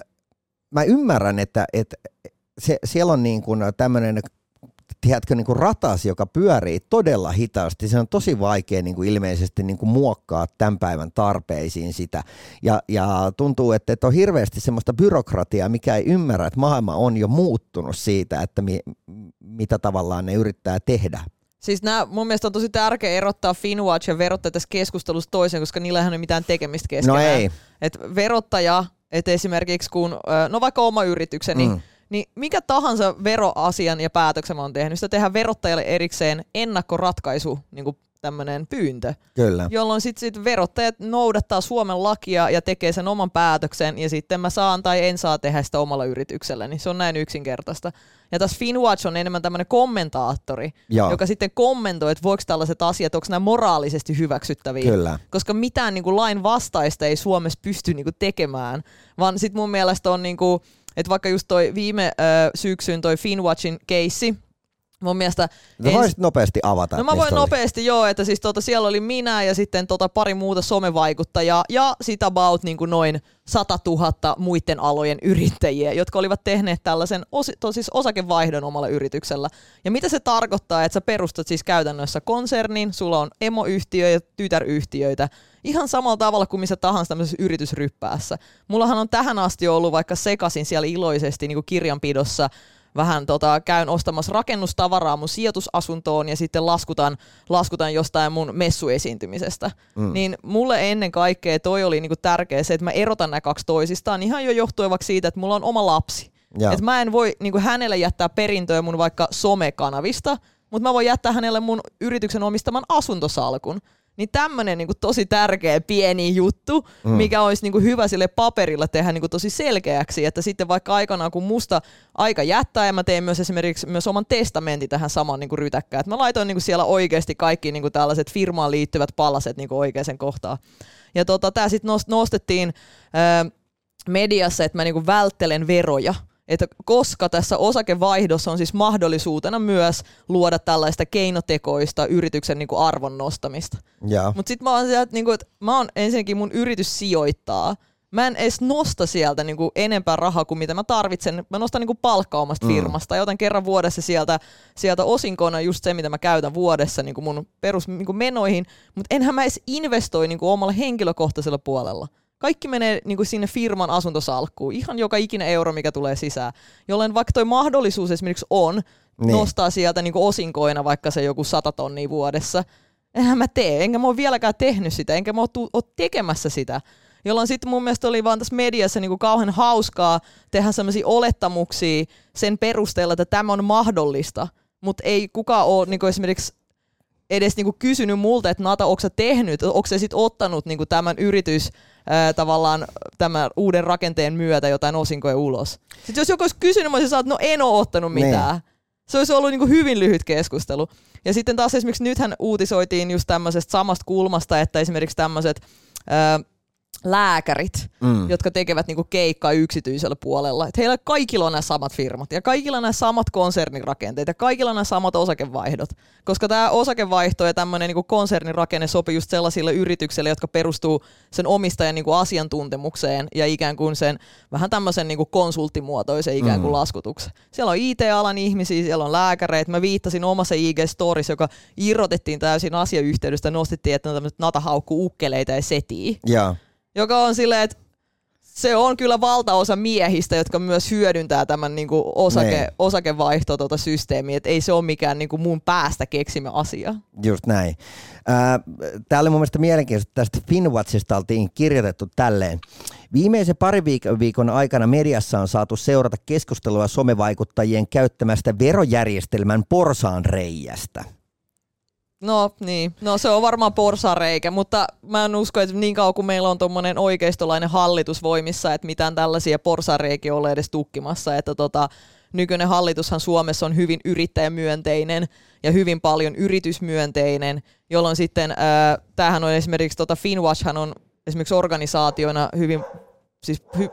mä ymmärrän, että, että se, siellä on niin kuin tämmöinen, tiedätkö, niin kuin ratas, joka pyörii todella hitaasti. Se on tosi vaikea niin kuin ilmeisesti niin kuin muokkaa tämän päivän tarpeisiin sitä. Ja, ja tuntuu, että, että on hirveästi semmoista byrokratiaa, mikä ei ymmärrä, että maailma on jo muuttunut siitä, että mi, mitä tavallaan ne yrittää tehdä. Siis nää, mun mielestä on tosi tärkeä erottaa Finwatch ja verottaja tässä keskustelussa toiseen, koska niillä ei ole mitään tekemistä keskenään. No ei. Et verottaja, että esimerkiksi kun, no vaikka oma yritykseni, mm. niin mikä tahansa veroasian ja päätöksen mä oon tehnyt, sitä tehdään verottajalle erikseen ennakkoratkaisu, niin kuin tämmöinen pyyntö. Kyllä. Jolloin sitten sit verottajat noudattaa Suomen lakia ja tekee sen oman päätöksen, ja sitten mä saan tai en saa tehdä sitä omalla yrityksellä, niin se on näin yksinkertaista. Ja tässä Finwatch on enemmän tämmöinen kommentaattori, Joo. joka sitten kommentoi, että voiko tällaiset asiat, onko nämä moraalisesti hyväksyttäviä. Kyllä. Koska mitään niin kuin lain vastaista ei Suomessa pysty niin kuin tekemään, vaan sitten mun mielestä on, niin kuin, että vaikka just toi viime äh, syksyn toi Finwatchin keissi, mun mielestä... Ens... Voisit nopeasti avata. No mä voin oli. nopeasti, joo, että siis tota, siellä oli minä ja sitten tota pari muuta somevaikuttajaa ja sit about niin kuin noin sata tuhatta muiden alojen yrittäjiä, jotka olivat tehneet tällaisen osi, to, siis osakevaihdon omalla yrityksellä. Ja mitä se tarkoittaa, että sä perustat siis käytännössä konsernin, sulla on emoyhtiö ja tytäryhtiöitä, ihan samalla tavalla kuin missä tahansa tämmöisessä yritysryppäässä. Mullahan on tähän asti ollut vaikka sekaisin siellä iloisesti niin kuin kirjanpidossa, vähän tota, käyn ostamassa rakennustavaraa mun sijoitusasuntoon ja sitten laskutan, laskutan jostain mun messuesiintymisestä. Mm. Niin mulle ennen kaikkea toi oli niinku tärkeä se, että mä erotan nämä kaksi toisistaan ihan jo johtuen vaikka siitä, että mulla on oma lapsi. Että mä en voi niinku hänelle jättää perintöä mun vaikka somekanavista, mutta mä voin jättää hänelle mun yrityksen omistaman asuntosalkun. Niin tämmönen niinku tosi tärkeä pieni juttu, mm. mikä olisi niinku hyvä sille paperilla tehdä niinku tosi selkeäksi, että sitten vaikka aikanaan kun musta aika jättää ja mä tein myös esimerkiksi myös oman testamentin tähän samaan niinku rytäkkään, että mä laitoin niinku siellä oikeasti kaikki niinku tällaiset firmaan liittyvät palaset niinku oikeaan kohtaan. Ja tota, tää sitten nostettiin ää, mediassa, että mä niinku välttelen veroja. Että koska tässä osakevaihdossa on siis mahdollisuutena myös luoda tällaista keinotekoista yrityksen niin kuin arvon nostamista. Mutta sitten mä oon sieltä, että, niin kuin, että mä oon ensinnäkin mun yritys sijoittaa. Mä en edes nosta sieltä niin kuin enempää rahaa kuin mitä mä tarvitsen. Mä nostan niin kuin palkkaa omasta mm. firmasta ja otan kerran vuodessa sieltä, sieltä osinkona just se, mitä mä käytän vuodessa niin kuin mun perusmenoihin. Mutta enhän mä edes investoi niin kuin omalla henkilökohtaisella puolella. Kaikki menee niin kuin sinne firman asuntosalkkuun, ihan joka ikinen euro, mikä tulee sisään. Jolloin vaikka toi mahdollisuus esimerkiksi on niin. nostaa sieltä niin kuin osinkoina vaikka se joku sata tonnia vuodessa, Eihän mä tee, enkä mä ole vieläkään tehnyt sitä, enkä mä ole, tu- ole tekemässä sitä. Jolloin sitten mun mielestä oli vaan tässä mediassa niinku kauhean hauskaa tehdä sellaisia olettamuksia sen perusteella, että tämä on mahdollista. Mutta ei kukaan ole niinku esimerkiksi edes niinku kysynyt multa, että Nata, onko sä tehnyt, onko sä sitten ottanut niinku tämän yritys ää, tavallaan tämän uuden rakenteen myötä jotain osinkoja ulos. Sitten jos joku olisi kysynyt, mä olisin sanonut, että no en ole ottanut mitään. Niin. Se olisi ollut niinku hyvin lyhyt keskustelu. Ja sitten taas esimerkiksi nythän uutisoitiin just tämmöisestä samasta kulmasta, että esimerkiksi tämmöiset lääkärit, mm. jotka tekevät niinku keikkaa yksityisellä puolella. Et heillä kaikilla on nämä samat firmat ja kaikilla on nämä samat konsernirakenteet ja kaikilla on nämä samat osakevaihdot. Koska tämä osakevaihto ja tämmöinen niinku konsernirakenne sopii just sellaisille yrityksille, jotka perustuu sen omistajan niinku asiantuntemukseen ja ikään kuin sen vähän tämmöisen niinku konsulttimuotoisen ikään kuin mm. laskutuksen. Siellä on I T-alan ihmisiä, siellä on lääkäreitä. Mä viittasin omassa I G-stories, joka irrotettiin täysin asiayhteydestä ja nostettiin, että on tämmöiset Nata haukkuu ukkeleita ja setiä. Yeah. Joka on silleen, että se on kyllä valtaosa miehistä, jotka myös hyödyntää tämän niinku osake, osakevaihto tuota systeemiä, että ei se ole mikään niinku mun päästä keksimä asia. Just näin. Tämä oli mun mielestä mielenkiintoista, tästä Finwatchista oltiin kirjoitettu tälleen. Viimeisen pari viikon aikana mediassa on saatu seurata keskustelua somevaikuttajien käyttämästä verojärjestelmän porsaanreiästä. No niin, no se on varmaan porsareikä, mutta mä en usko, että niin kauan kuin meillä on tommonen oikeistolainen hallitus voimissa, että mitään tällaisia porsareikiä ole edes tukkimassa, että tota, nykyinen hallitushan Suomessa on hyvin yrittäjämyönteinen ja hyvin paljon yritysmyönteinen, jolloin sitten äh, tämähän on esimerkiksi, tota Finwatchhan on esimerkiksi organisaationa hyvin, siis hy,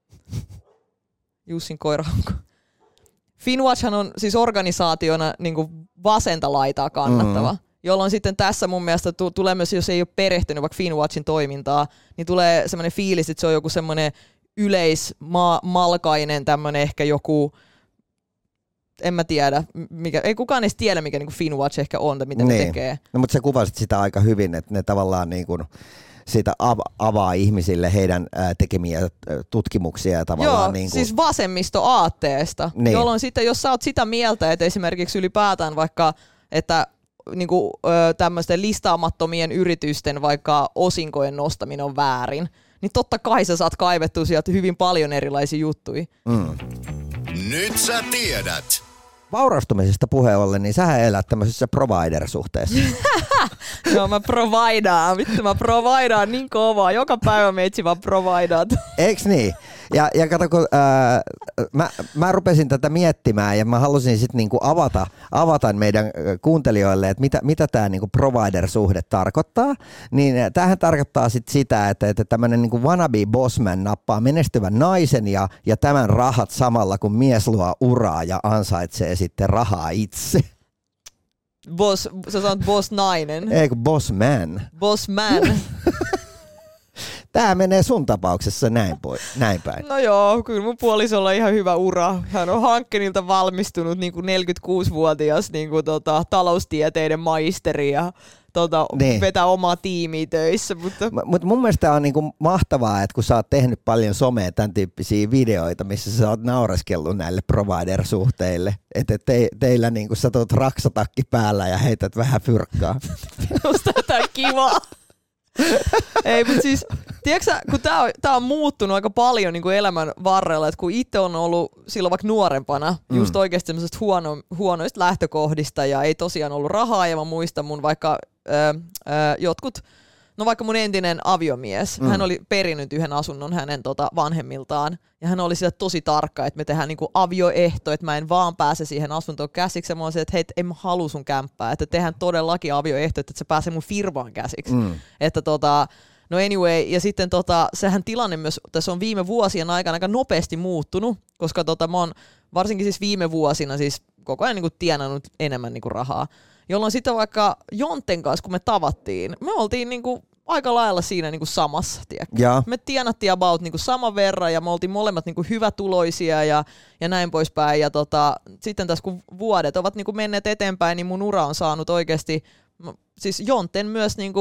Jussin koira onko? Finwatchhan on siis organisaationa niin kuin vasenta laitaa kannattava. Mm-hmm. Jolloin sitten tässä mun mielestä t- tulee myös, jos ei ole perehtynyt vaikka Finwatchin toimintaa, niin tulee semmoinen fiilis, että se on joku semmoinen yleismalkainen tämmöinen ehkä joku, en mä tiedä, mikä, ei kukaan edes tiedä, mikä niin Finwatch ehkä on, tai mitä niin. ne tekee. No, mutta sä kuvasit sitä aika hyvin, että ne tavallaan niin kuin sitä av- avaa ihmisille heidän ää, tekemiä tutkimuksia ja tavallaan Joo, niin kuin siis vasemmistoaatteesta, niin. Jolloin sitten jos sä oot sitä mieltä, että esimerkiksi ylipäätään vaikka, että niinku, tämmöisten listaamattomien yritysten vaikka osinkojen nostaminen on väärin, niin totta kai sä saat kaivettua sieltä hyvin paljon erilaisia juttuja. Mm. Nyt sä tiedät. Vaurastumisesta puheen ollen, niin sähän elät tämmöisessä provider-suhteessa. Joo, mä providaan. Vittu, mä providaan niin kovaa. Joka päivä meitsi vaan providaat. Eiks niin? Ja, ja kato, kun ää, mä, mä rupesin tätä miettimään ja mä halusin sitten niinku avata, avata meidän kuuntelijoille, että mitä, mitä tämä niinku provider-suhde tarkoittaa. Niin tämähän tarkoittaa sit sitä, että, että tämmöinen niinku wannabe bossman nappaa menestyvän naisen ja, ja tämän rahat samalla, kun mies luo uraa ja ansaitsee sitten rahaa itse. Boss, sä sanot boss nainen. Eikö boss man? Boss man. Tää menee sun tapauksessa näin, pois, näin päin. No joo, kyllä mun puolisolla on ihan hyvä ura. Hän on Hankkenilta valmistunut niin kuin neljäkymmentäkuusivuotias niin kuin tota, taloustieteiden maisteri ja tota, niin. vetää omaa tiimiä töissä. Mutta M- mut mun mielestä on niinku mahtavaa, että kun sä oot tehnyt paljon somea tämän tyyppisiä videoita, missä sä oot naureskellut näille provider-suhteille. Että te, teillä niinku sä tuot raksatakki päällä ja heität vähän fyrkkaa. Minusta tää kivaa. Ei, mutta siis, tiedätkö, kun tää on, tää on muuttunut aika paljon niin kuin elämän varrella, että kun itse on ollut silloin vaikka nuorempana, mm. just oikeasti semmoisesta huono, huonoista lähtökohdista ja ei tosiaan ollut rahaa, ja mä muistan mun vaikka ö, ö, jotkut, no vaikka mun entinen aviomies, mm. hän oli perinyt yhden asunnon hänen tota, vanhemmiltaan, ja hän oli sitä tosi tarkka, että me tehdään niinku avioehto, että mä en vaan pääse siihen asuntoon käsiksi, ja mä olisin, että hei, en mä halua sun kämppää, että tehdään todellakin avioehto, että se pääsee mun firmaan käsiksi. Mm. Että tota, no anyway, ja sitten tota, sehän tilanne myös, tässä on viime vuosien aikana aika nopeasti muuttunut, koska tota, mä oon varsinkin siis viime vuosina siis koko ajan niinku tienannut enemmän niinku rahaa, jolloin sitten vaikka Jonten kanssa, kun me tavattiin, me oltiin niinku aika lailla siinä niinku samassa, tiedätkö? Me tienattiin about niinku saman verran ja me oltiin molemmat niinku hyvätuloisia ja, ja näin poispäin. Ja tota, sitten tässä kun vuodet ovat niinku menneet eteenpäin, niin mun ura on saanut oikeasti, siis Jonten myös niinku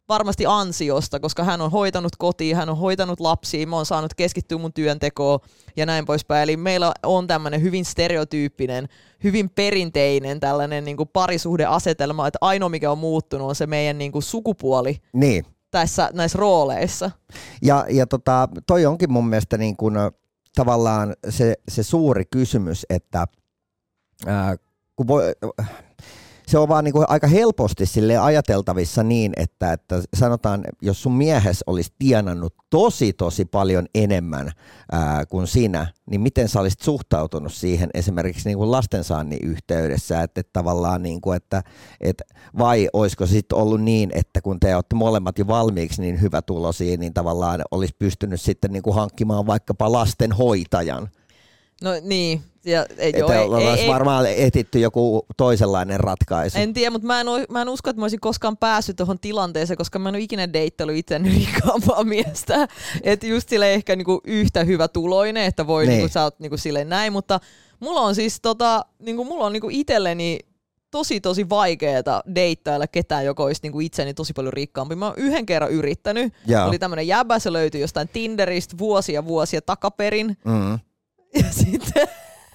varmasti ansiosta, koska hän on hoitanut kotiin, hän on hoitanut lapsia, mä oon saanut keskittyä mun työntekoon ja näin poispäin. Eli meillä on tämmöinen hyvin stereotyyppinen, hyvin perinteinen tällainen niin kuin parisuhdeasetelma, että ainoa mikä on muuttunut on se meidän niin kuin sukupuoli niin. tässä, näissä rooleissa. Ja, ja tota, toi onkin mun mielestä niin kuin, tavallaan se, se suuri kysymys, että ää, kun voi... Se on vaan niin kuin aika helposti sille ajateltavissa niin, että, että sanotaan, jos sun miehes olisi tienannut tosi tosi paljon enemmän ää, kuin sinä, niin miten sä olisit suhtautunut siihen esimerkiksi niin kuin lastensaannin yhteydessä, että, että tavallaan niin kuin, että, että vai olisiko sitten ollut niin, että kun te olette molemmat jo valmiiksi niin hyvätuloisia, niin tavallaan olisi pystynyt sitten niin kuin hankkimaan vaikkapa lastenhoitajan. No niin. Ja, ei, että joo, ei, olisi ei, varmaan ei, etitty joku toisenlainen ratkaisu. En tiedä, mutta mä en, mä en usko, että mä olisin koskaan päässyt tuohon tilanteeseen, koska mä en ole ikinä deittailu itseäni rikkaampaa miestä. Että just silleen ehkä niinku yhtä hyvä tuloinen, että voi niin. niinku, sä oot niinku silleen näin, mutta mulla on siis tota, niinku, mulla on niinku itselleni tosi tosi vaikeeta deittailla ketään, joka olisi niinku itseni tosi paljon rikkaampi. Mä oon yhden kerran yrittänyt. Joo. Oli tämmönen jäbä, se löytyi jostain Tinderistä vuosia vuosia takaperin. Mm. Ja sitten...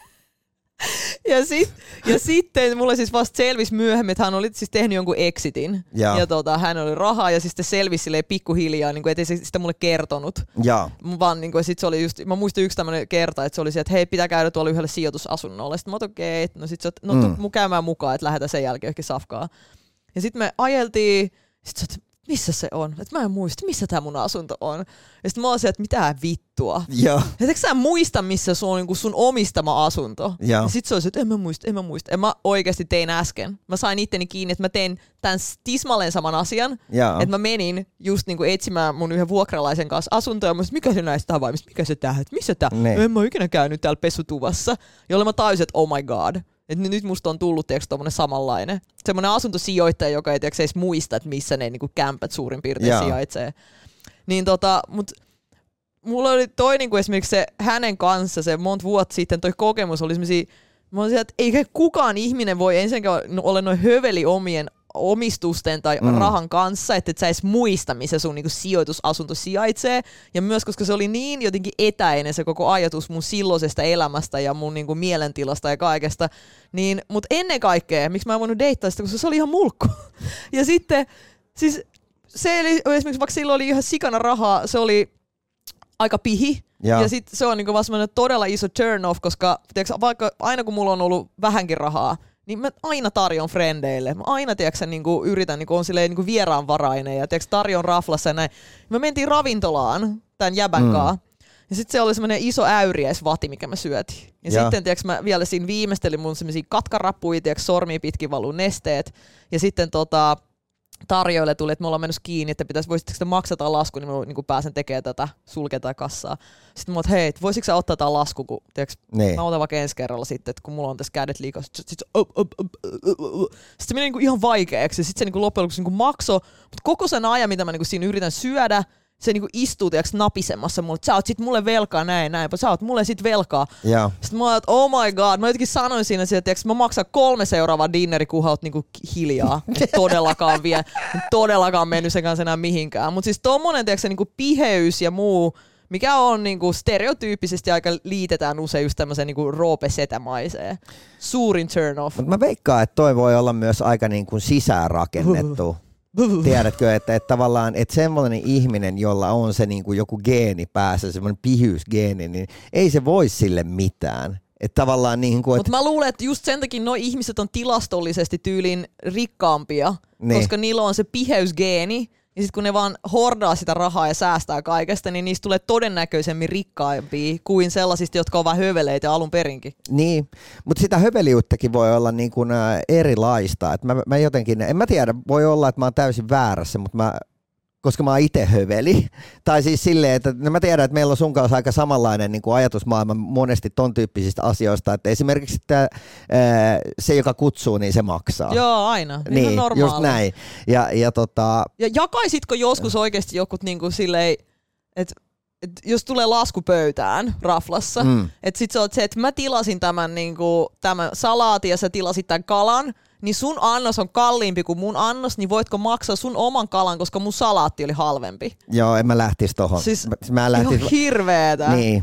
Ja, sit, ja sitten mulle siis vasta selvisi myöhemmin, että hän oli siis tehnyt jonkun exitin. Ja, ja tota, hän oli rahaa ja siis sitten selvisi silleen pikkuhiljaa, niin kuin, ettei se sitä mulle kertonut. Ja. Vaan niin kuin, sit se oli just, mä muistin yksi tämmöinen kerta, että se oli se, että hei, pitää käydä tuolla yhdelle sijoitusasunnolle. Sitten mä oon okei, okay. no sit se, no mm. mun käymään mukaan, että lähdetään sen jälkeen johonkin safkaan. Ja sitten me ajeltiin, sit se, että missä se on? Että mä en muista, missä tää mun asunto on. Ja sitten mä oon se, että mitä vittua. Ja. Eikö sä muista, missä se on niin sun omistama asunto? Ja, ja sit se on se, että en mä muista, en mä muista. Ja mä oikeasti tein äsken. Mä sain itteni kiinni, että mä tein tämän tismalleen saman asian. Ja. Että mä menin just niin kuin etsimään mun yhden vuokralaisen kanssa asuntoa. Ja mä sanoin, mikä se näistä havaimista, mikä se tää, että missä tää? Ne. En mä ole ikinä käynyt täällä pesutuvassa. Jolle mä tajusin, että oh my god. Että nyt musta on tullut tiiäks, tommonen samanlainen. Semmoinen asuntosijoittaja, joka ei tiiäks, edes muista, että missä ne niinku kämpät suurin piirtein yeah. sijaitsee. Niin tota, mut mulla oli toi niinku esimerkiksi se hänen kanssa se monta vuotta sitten toi kokemus oli semmosia, mä olin sieltä, että eikä kukaan ihminen voi ensinnäkään ole noin höveli omien omistusten tai mm. rahan kanssa, että et sä edes muista, missä sun niinku sijoitusasunto sijaitsee. Ja myös, koska se oli niin jotenkin etäinen se koko ajatus mun silloisesta elämästä ja mun niinku mielentilasta ja kaikesta. Niin, mutta ennen kaikkea, miksi mä en voinut deittaa sitä, koska se oli ihan mulkku. Ja sitten, siis se eli, esimerkiksi vaikka silloin oli ihan sikana rahaa, se oli aika pihi. Ja, ja sitten se on niinku vaan semmoinen todella iso turn off, koska tiiäks, vaikka aina kun mulla on ollut vähänkin rahaa, niin mä aina tarjon frendeille. Mä aina tiiäksä, niinku, yritän, niinku, on silleen niinku vieraanvarainen ja tiiäksä, tarjon raflassa ja näin. Me mentiin ravintolaan tämän jäbän mm. kaa. Ja sitten se oli semmoinen iso äyriäisvati, mikä mä syötiin. Ja, ja. sitten tiiäksä, mä vielä siinä viimeistelin mun semmosia katkarappuja, tiiäksä, sormiin pitkin valuu nesteet. Ja sitten tota, tarjoille tuli, että me ollaan menossa kiinni, että pitäisi, voisitteko te maksaa lasku, niin mä niin pääsen tekemään tätä, sulketaan kassaa. Sitten mä oon, hei, voisitko sä ottaa tämän lasku, kun tiiäks, niin. Mä otan vaikka ensi kerralla sitten, että kun mulla on tässä kädet liikaa. Sitten sit, op, op, op, op, op. se meni niin ihan vaikeaksi ja sitten se niin loppujen lopuksi niin maksoi, mutta koko sen ajan, mitä mä niin siinä yritän syödä, se niinku istuu tiiäks, napisemassa mulle, että sä oot sit mulle velkaa näin näin, sä oot mulle sit velkaa. Yeah. Sitten mä oon, että oh my god, mä jotenkin sanoin siinä, että mä maksan kolme seuraavaa dinneri, kun oot niinku hiljaa. todellakaan vielä, todellakaan mennyt sen kanssa enää mihinkään. Mutta siis tommonen tiiäks, niinku piheys ja muu, mikä on niinku stereotyyppisesti aika liitetään usein just tämmöiseen niinku roopesetämaiseen. Suurin turn off. Mut mä veikkaan, että toi voi olla myös aika niinku sisäänrakennettu. Tiedätkö, että, että tavallaan että semmoinen ihminen, jolla on se niin kuin joku geeni päässä, semmoinen pihyysgeeni, niin ei se voi sille mitään. Että tavallaan niin kuin, Mutta mä luulen, että just sen takia nuo ihmiset on tilastollisesti tyylin rikkaampia, niin. Koska niillä on se piheysgeeni, ja sitten kun ne vaan hordaa sitä rahaa ja säästää kaikesta, niin niistä tulee todennäköisemmin rikkaampia kuin sellaisista, jotka ovat höveleitä alun perinkin. Niin, mutta sitä höveliuttakin voi olla niin kuin erilaista. Et mä, mä jotenkin, en mä tiedä, voi olla, että mä oon täysin väärässä, mutta mä, koska mä oon itse höveli. Tai siis silleen, että no mä tiedän, että meillä on sun kanssa aika samanlainen niin kuin ajatusmaailma monesti ton tyyppisistä asioista, että esimerkiksi että, ää, se, joka kutsuu, niin se maksaa. Joo, aina. Niin, niin on just näin. Ja, ja, tota... ja jakaisitko joskus oikeasti jokut niin kuin silleen, että et jos tulee lasku pöytään raflassa, mm. että sit se on se, että mä tilasin tämän, niin kuin, tämän salaatin ja sä tilasit tämän kalan, niin sun annos on kalliimpi kuin mun annos, niin voitko maksaa sun oman kalan, koska mun salaatti oli halvempi. Joo, en mä lähtisi tohon. Siis mä lähtis... ihan hirveetä. Niin.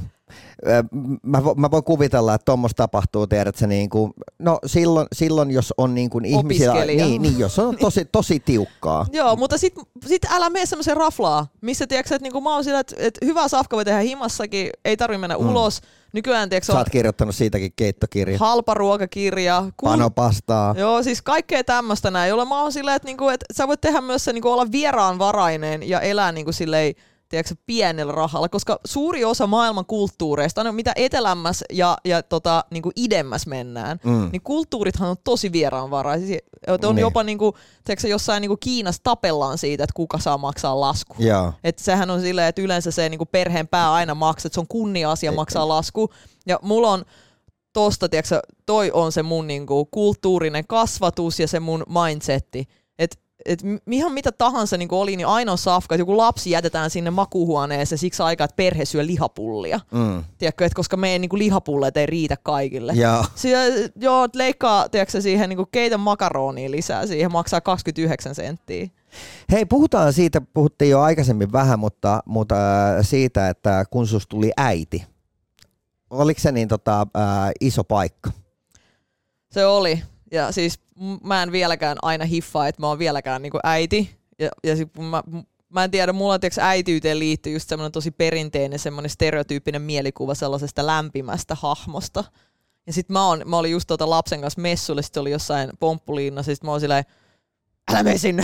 Mä, vo, mä voin kuvitella, että tuommoista tapahtuu, tiedätkö, niin kuin, no silloin, silloin, jos on niin kuin ihmisiä, niin, niin, jos on tosi, tosi tiukkaa. Joo, mutta sit, sit älä mene semmoiseen raflaa, missä tiedätkö, että niinku mä oon sillä, että, että hyvä safka voi tehdä himassakin, ei tarvitse mennä mm. ulos. Nykyään tiedätkö, sä oot kirjoittanut siitäkin keittokirja. Halpa ruokakirja. Kul... Panopastaa. Joo, siis kaikkea tämmöistä näin, jolla mä oon silleen, että, niinku, että sä voit tehdä myös se, niinku, olla vieraanvarainen ja elää niinku silleen, tiedätkö, pienellä rahalla, koska suuri osa maailman kulttuureista, on mitä etelämmäs ja, ja tota, niin kuin idemmäs mennään, mm. niin kulttuurithan on tosi vieraanvaraisia. On niin. jopa niin kuin, tiedätkö, jossain niin kuin Kiinassa tapellaan siitä, että kuka saa maksaa lasku. Että sehän on silleen, että yleensä se niin kuin perheen pää aina maksaa, että se on kunnia-asia maksaa lasku. Ja mulla on tosta, tiedätkö, toi on se mun niin kuin kulttuurinen kasvatus ja se mun mindsetti. Että et ihan mitä tahansa niin oli, niin aina on safka, että joku lapsi jätetään sinne makuuhuoneeseen siksi aikaa, että perhe syö lihapullia. Mm. Tiedätkö, että koska meidän niin lihapulleet ei riitä kaikille. Joo. Sie, joo, leikkaa tiedätkö, siihen niin keitä makaronia lisää, siihen maksaa kaksikymmentäyhdeksän senttiä. Hei, puhutaan siitä, puhuttiin jo aikaisemmin vähän, mutta, mutta siitä, että kun susta tuli äiti. Oliko se niin tota, ää, iso paikka? Se oli. Ja siis mä en vieläkään aina hiffaa, että mä oon vieläkään niinku äiti. Ja, ja sit, mä, mä en tiedä, mulla on tiiäks, äitiyteen liittyy just semmoinen tosi perinteinen, semmoinen stereotyyppinen mielikuva sellaisesta lämpimästä hahmosta. Ja sit mä, oon, mä olin just tota lapsen kanssa messuille, sit oli jossain pomppuliinnassa, sit mä oon silleen, älä mene sinne.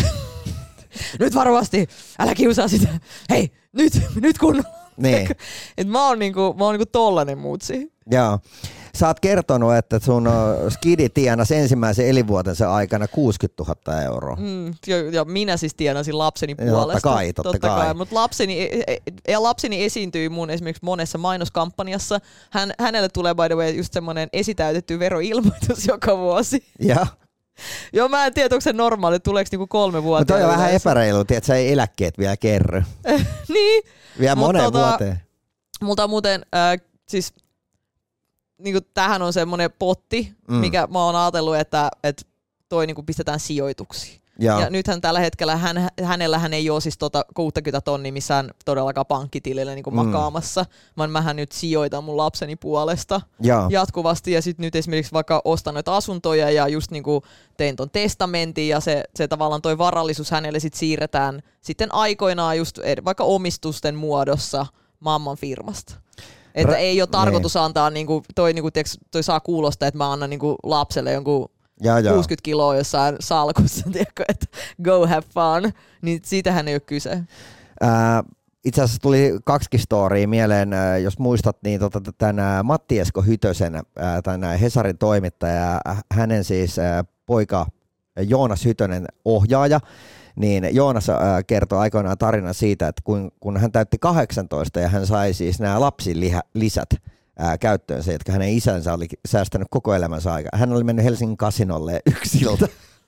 Nyt varovasti, älä kiusaa sitä. Hei, nyt, nyt kun. Niin. Et mä oon niinku, mä oon niinku tollanen mutsi. Joo. Sä oot kertonut, että sun skidi tienasi ensimmäisen elinvuotensa aikana kuusikymmentätuhatta euroa. Mm, ja, ja minä siis tienasin lapseni puolesta. Totta kai, totta, totta kai. kai. Mutta lapseni, ja lapseni esiintyi mun esimerkiksi monessa mainoskampanjassa. Hän, hänelle tulee by the way just semmoinen esitäytetty veroilmoitus joka vuosi. Ja. Joo, mä en tiedä, onko se normaali, tuleeko niinku kolme vuotta. Mutta toi on vähän epäreilu, että sä ei eläkkeet vielä kerry. Niin. Vielä moneen tota, vuoteen. Multa muuten, äh, siis niinku tämähän on semmoinen potti, mm. mikä mä oon ajatellut, että, että toi niinku pistetään sijoituksiin. Ja, ja nythän tällä hetkellä hän, hänellähän ei ole siis tota kuusikymmentä tonnia missään todellakaan pankkitilillä niinku mm. makaamassa, vaan mähän nyt sijoitan mun lapseni puolesta ja. jatkuvasti. Ja sitten nyt esimerkiksi vaikka ostan noita asuntoja ja just niinku tein ton testamentin ja se, se tavallaan toi varallisuus hänelle sit siirretään sitten aikoinaan just vaikka omistusten muodossa mamman firmasta. Että Ra- ei ole tarkoitus nee. antaa, niinku, toi, niinku, tiiäks, toi saa kuulostaa, että mä annan niinku lapselle jonkun ja, ja. kuusikymmentä kiloa jossain salkussa, tiedätkö, että go have fun, niin siitähän ei ole kyse. Ää, itse asiassa tuli kaksi storia mieleen, jos muistat, niin tota, tämän Matti Esko Hytösen, tämän Hesarin toimittaja, hänen siis poika Joonas Hytönen ohjaaja, niin Joonas kertoi aikoinaan tarinan siitä, että kun, kun hän täytti kahdeksantoista ja hän sai siis nämä lapsilisät ää, käyttöönsä, jotka hänen isänsä oli säästänyt koko elämänsä aikaa. Hän oli mennyt Helsingin kasinolle yksiltä.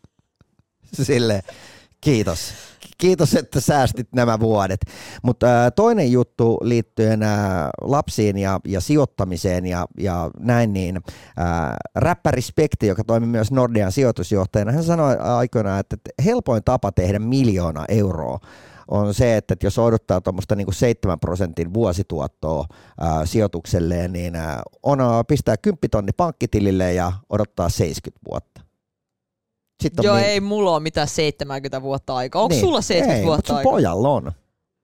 Silleen, kiitos. Kiitos, että säästit nämä vuodet. Mutta toinen juttu liittyen ää, lapsiin ja, ja sijoittamiseen ja, ja näin, niin ää, räppäri Spekti, joka toimi myös Nordean sijoitusjohtajana, hän sanoi aikoinaan, että helpoin tapa tehdä miljoona euroa on se, että jos odottaa tuommoista niinku seitsemän prosentin vuosituottoa ää, sijoitukselleen, niin ää, on pistää kymppitonni pankkitilille ja odottaa seitsemänkymmentä vuotta. Joo, niin... ei mulla ole mitään seitsemänkymmentä vuotta aikaa. Onko niin. sulla seitsemänkymmentä ei, vuotta aikaa? Ei, mutta sun pojalla on.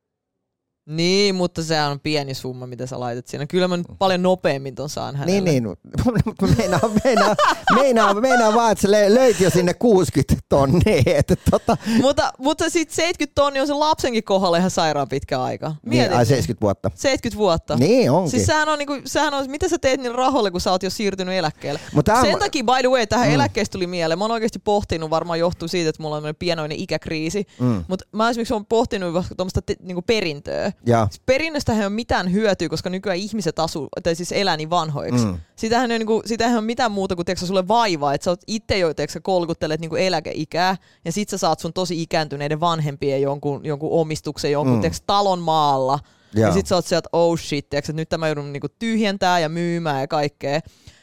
Niin, mutta sehän on pieni summa, mitä sä laitat siinä. Kyllä mä nyt paljon nopeammin ton saan hänelle. Niin, niin. Meinaa, meinaa, meinaa, meinaa vaan, että sä löit jo sinne kuusikymmentä tonnia. Että tota. mutta, mutta sit seitsemänkymmentä tonnia on se lapsenkin kohdalla ihan sairaan pitkä aika. Mietin, niin, ai seitsemänkymmentä vuotta. seitsemänkymmentä vuotta. Niin onkin. Siis sehän on, niinku, sehän on, mitä sä teet niillä rahoille, kun sä oot jo siirtynyt eläkkeelle. Mutta sen takia, by the way, tähän mm. eläkkeestä tuli mieleen. Mä oon oikeasti pohtinut, varmaan johtuu siitä, että mulla on pienoinen ikäkriisi. Mm. Mutta mä esimerkiksi oon pohtinut tuommoista niinku perintöä. Ja. Perinnöstähän ei ole mitään hyötyä, koska nykyään ihmiset asuu, tai siis elää niin vanhoiksi. Mm. Sitähän ei ole, niinku, sitähän ei ole mitään muuta kuin tiiäksä, sulle vaivaa, että sä oot itse jo tiiäksä, kolkuttelet niinku eläkeikää, ja sit sä saat sun tosi ikääntyneiden vanhempien jonkun, jonkun omistuksen, jonkun mm. tiiäksä, talon maalla. Ja, ja sit sä oot sieltä, oh shit, tiiäksä, että nyt tämä joudun niinku tyhjentää ja myymään ja kaikkea.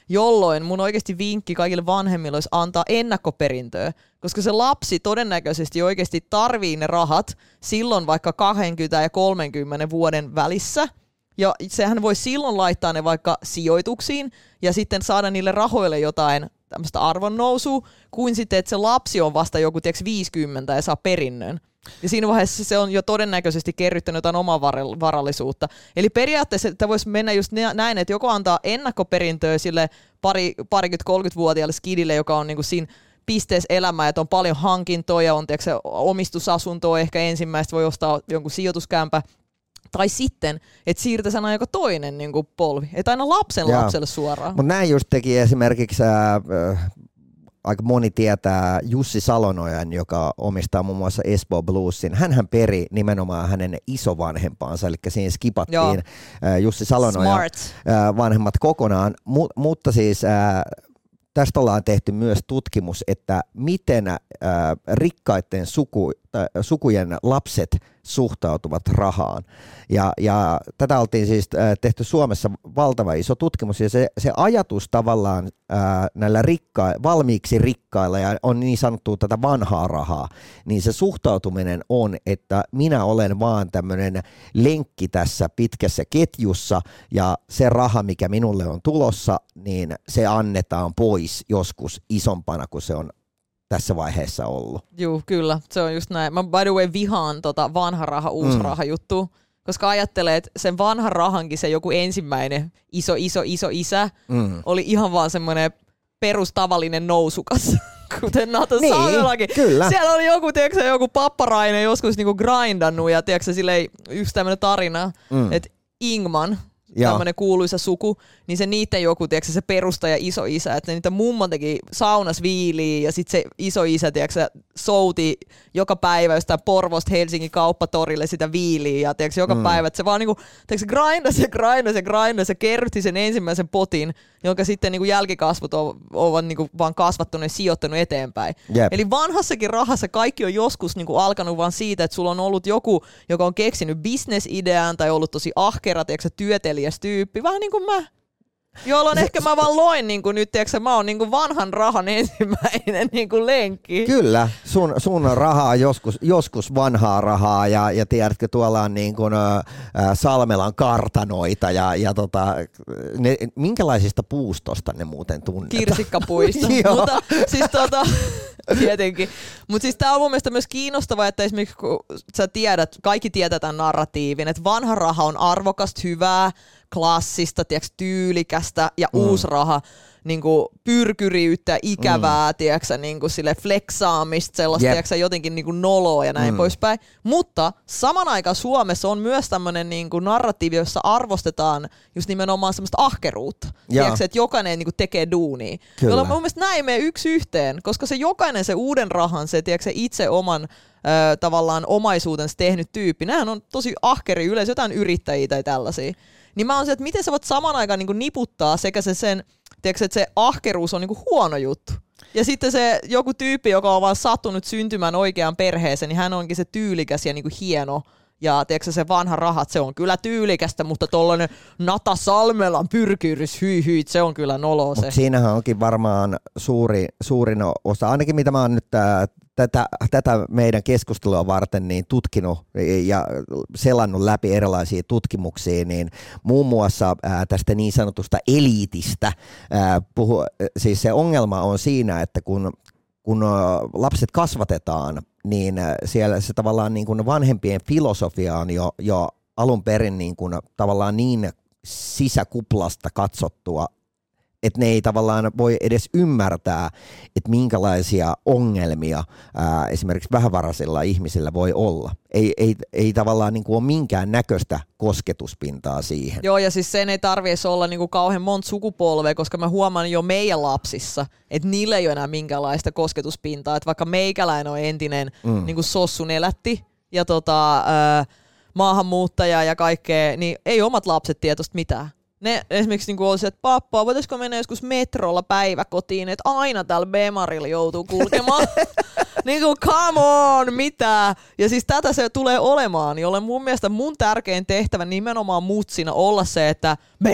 jolloin mun oikeasti vinkki kaikille vanhemmille olisi antaa ennakkoperintöä, koska se lapsi todennäköisesti oikeasti tarvii ne rahat silloin vaikka kaksikymmentä ja kolmekymmentä vuoden välissä, ja sehän voi silloin laittaa ne vaikka sijoituksiin ja sitten saada niille rahoille jotain tämmöistä arvonnousua, kuin sitten, että se lapsi on vasta joku tiiäks, viisikymmentä ja saa perinnön. Ja siinä vaiheessa se on jo todennäköisesti kerryttänyt jotain omaa varallisuutta. Eli periaatteessa tämä voisi mennä just näin, että joko antaa ennakkoperintöä sille pari, parikymmentä kolmekymmentävuotiaalle skidille, joka on niinku siinä pisteessä elämää, että on paljon hankintoja, on tiiäks, omistusasuntoa ehkä ensimmäistä, voi ostaa jonkun sijoituskämpä. Tai sitten, että siirtäisi aina joku toinen niin kuin polvi. Että aina lapsen Jaa. lapselle suoraan. Mutta näin just teki esimerkiksi, äh, aika moni tietää Jussi Salonojan, joka omistaa muun muassa Espoo Bluesin. Hänhän peri nimenomaan hänen isovanhempaansa, eli siinä skipattiin äh, Jussi Salonojan äh, vanhemmat kokonaan. Mu- mutta siis... Äh, Tästä ollaan tehty myös tutkimus, että miten äh, rikkaiden suku, äh, sukujen lapset suhtautuvat rahaan. Ja, ja tätä oltiin siis äh, tehty Suomessa valtava iso tutkimus, ja se, se ajatus tavallaan äh, näillä rikka, valmiiksi rikkailla, ja on niin sanottua tätä vanhaa rahaa, niin se suhtautuminen on, että minä olen vaan tämmöinen lenkki tässä pitkässä ketjussa, ja se raha, mikä minulle on tulossa, niin se annetaan pois joskus isompana kuin se on tässä vaiheessa ollut. Joo, kyllä. Se on just näin. Mä by the way vihaan tota vanha raha, uusi mm. raha juttu, koska ajattelee, että sen vanhan rahankin se joku ensimmäinen iso, iso, iso isä mm. oli ihan vaan semmoinen perustavallinen nousukas. Kuten Nathan niin, Saunallakin. Kyllä. Siellä oli joku, tiiäksä, joku papparainen joskus niinku grindannut ja tiiäksä, silleen, yksi tämmöinen tarina, mm. että Ingman, tämmöinen kuuluisa suku, niin se niiden joku, tiiäksä, se perustaja isoisä, että niitä mummo teki saunas viiliä ja sitten se isoisä, tiiäksä, souti joka päivä jostain Porvosta Helsingin kauppatorille sitä viiliä ja tiiäksä, joka mm. päivä, että se vaan niinku, tiiäksä, grindasi ja grindasi ja grindasi ja kerrytti sen ensimmäisen potin, jonka sitten niinku jälkikasvut ovat niinku vaan kasvattunut ja sijoittanut eteenpäin. Yep. Eli vanhassakin rahassa kaikki on joskus niinku alkanut vaan siitä, että sulla on ollut joku, joka on keksinyt business-idean tai ollut tosi ahkera, tiiäksä, työtelijäs tyyppi, vähän niin kuin mä. Jolloin ehkä mä vaan loin niin kuin nyt, tiiäksä, mä oon niin kuin vanhan rahan ensimmäinen niin kuin lenkki. Kyllä, sun, sun rahaa joskus, joskus vanhaa rahaa ja, ja tiedätkö, tuolla on niin kuin, ä, Salmelan kartanoita ja, ja tota, ne, minkälaisista puustosta ne muuten tunnetaan? Kirsikkapuista, mutta siis tota, tietenkin. Mutta siis tää on mun mielestä myös kiinnostavaa, että esimerkiksi kun sä tiedät, kaikki tietää tämän narratiivin, että vanha raha on arvokasta, hyvää, klassista, tiiäks, tyylikästä ja mm. uusi raha, niinku pyrkyriyttä, ikävää, mm. tiiäksä, niinku sille fleksaamista, sellaista, yep. tiiäksä, jotenkin niinku noloa ja näin mm. poispäin. Mutta saman aikaan Suomessa on myös tämmöinen niinku narratiivi, jossa arvostetaan just nimenomaan semmoista ahkeruutta. Tiiäksä, että jokainen niinku tekee duunia. Jolloin mun mielestä näin menee yksi yhteen, koska se jokainen se uuden rahan, se tiiäksä, itse oman ö, tavallaan omaisuutensa tehnyt tyyppi, nämähän on tosi ahkeri yleensä, jotain yrittäjiä tai tällaisia. Niin mä oon se, että miten sä voit saman aikaan niinku niputtaa sekä se sen, tiedätkö, että se ahkeruus on niinku huono juttu. Ja sitten se joku tyyppi, joka on vaan sattunut syntymään oikeaan perheeseen, niin hän onkin se tyylikäs ja niinku hieno. Ja tiedätkö, se vanha rahat, se on kyllä tyylikästä, mutta tollainen Nata Salmelan pyrkyrys, hyi hyi, se on kyllä noloa se. Mut siinähän onkin varmaan suuri, suurin osa, ainakin mitä mä oon nyt tää, tätä, tätä meidän keskustelua varten niin tutkinut ja selannut läpi erilaisia tutkimuksia, niin muun muassa ää, tästä niin sanotusta eliitistä, ää, puhu, siis se ongelma on siinä, että kun, kun lapset kasvatetaan, niin siellä se tavallaan niin kuin vanhempien filosofia on jo, jo alun perin niin kuin tavallaan niin sisäkuplasta katsottua, että ne ei tavallaan voi edes ymmärtää, että minkälaisia ongelmia ää, esimerkiksi vähävaraisilla ihmisillä voi olla. Ei, ei, ei tavallaan niin kuin ole minkään näköistä kosketuspintaa siihen. Joo, ja siis sen ei tarvitse olla niin kuin kauhean monta sukupolvea, koska mä huomaan jo meidän lapsissa, että niillä ei ole enää minkäänlaista kosketuspintaa. Että vaikka meikäläinen on entinen mm. niin kuin sossunelätti ja tota, ää, maahanmuuttaja ja kaikkea, niin ei omat lapset tietoista mitään. Ne esimerkiksi niinku olisi, että pappa, voitaisiko mennä joskus metrolla päiväkotiin, että aina täällä Bemarilla joutuu kulkemaan. Niinku come on, mitä? Ja siis tätä se tulee olemaan, jolle mun mielestä mun tärkein tehtävä nimenomaan mutsina olla se, että Beno,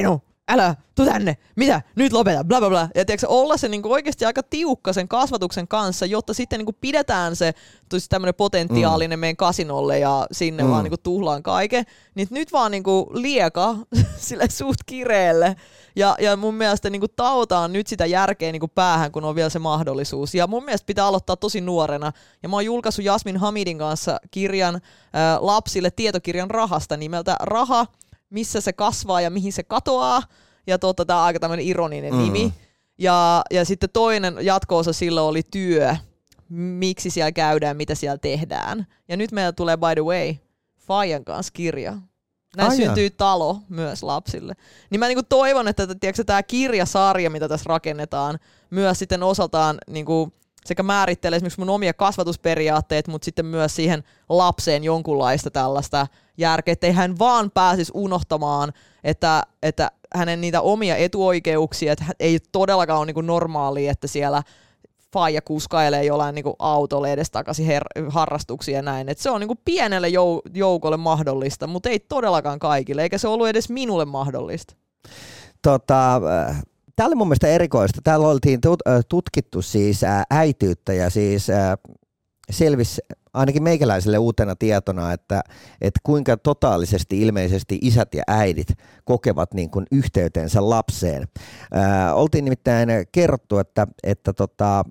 älä, tuu tänne, mitä, nyt lopeta, bla bla bla. Ja tiedätkö, olla se niinku oikeasti aika tiukka sen kasvatuksen kanssa, jotta sitten niinku pidetään se tämmöinen potentiaalinen mm. meidän kasinolle ja sinne mm. vaan niinku tuhlaan kaiken. Niin nyt vaan niinku lieka sille suht kireelle. Ja, ja mun mielestä niinku tautaan nyt sitä järkeä niinku päähän, kun on vielä se mahdollisuus. Ja mun mielestä pitää aloittaa tosi nuorena. Ja mä oon julkaissut Jasmin Hamidin kanssa kirjan ää, lapsille, tietokirjan rahasta nimeltä Raha, missä se kasvaa ja mihin se katoaa. Ja tota, tää on aika tämmönen ironinen mm. nimi. Ja, ja sitten toinen jatko-osa silloin oli työ. Miksi siellä käydään, mitä siellä tehdään. Ja nyt meillä tulee, by the way, Fajan kanssa kirja. Näin Ai syntyy ja. talo myös lapsille. Niin mä niinku toivon, että tämä kirjasarja, mitä tässä rakennetaan, myös sitten osaltaan niinku sekä määrittelee esimerkiksi mun omia kasvatusperiaatteet, mutta sitten myös siihen lapseen jonkunlaista tällaista järkeä, ettei hän vaan pääsisi unohtamaan, että, että hänen niitä omia etuoikeuksia, että ei todellakaan ole niinku normaalia, että siellä faija kuskailee jollain niinku autolle edes takaisin her- harrastuksia ja näin. Et se on niinku pienelle jou- joukolle mahdollista, mutta ei todellakaan kaikille, eikä se ollut edes minulle mahdollista. Tota, tää oli mun mielestä erikoista. Täällä oltiin tut- tutkittu siis äityyttä ja siis selvisi ainakin meikäläiselle uutena tietona, että, että kuinka totaalisesti ilmeisesti isät ja äidit kokevat niin kuin yhteytensä lapseen. Ää, oltiin nimittäin kerrottu, että, että tota,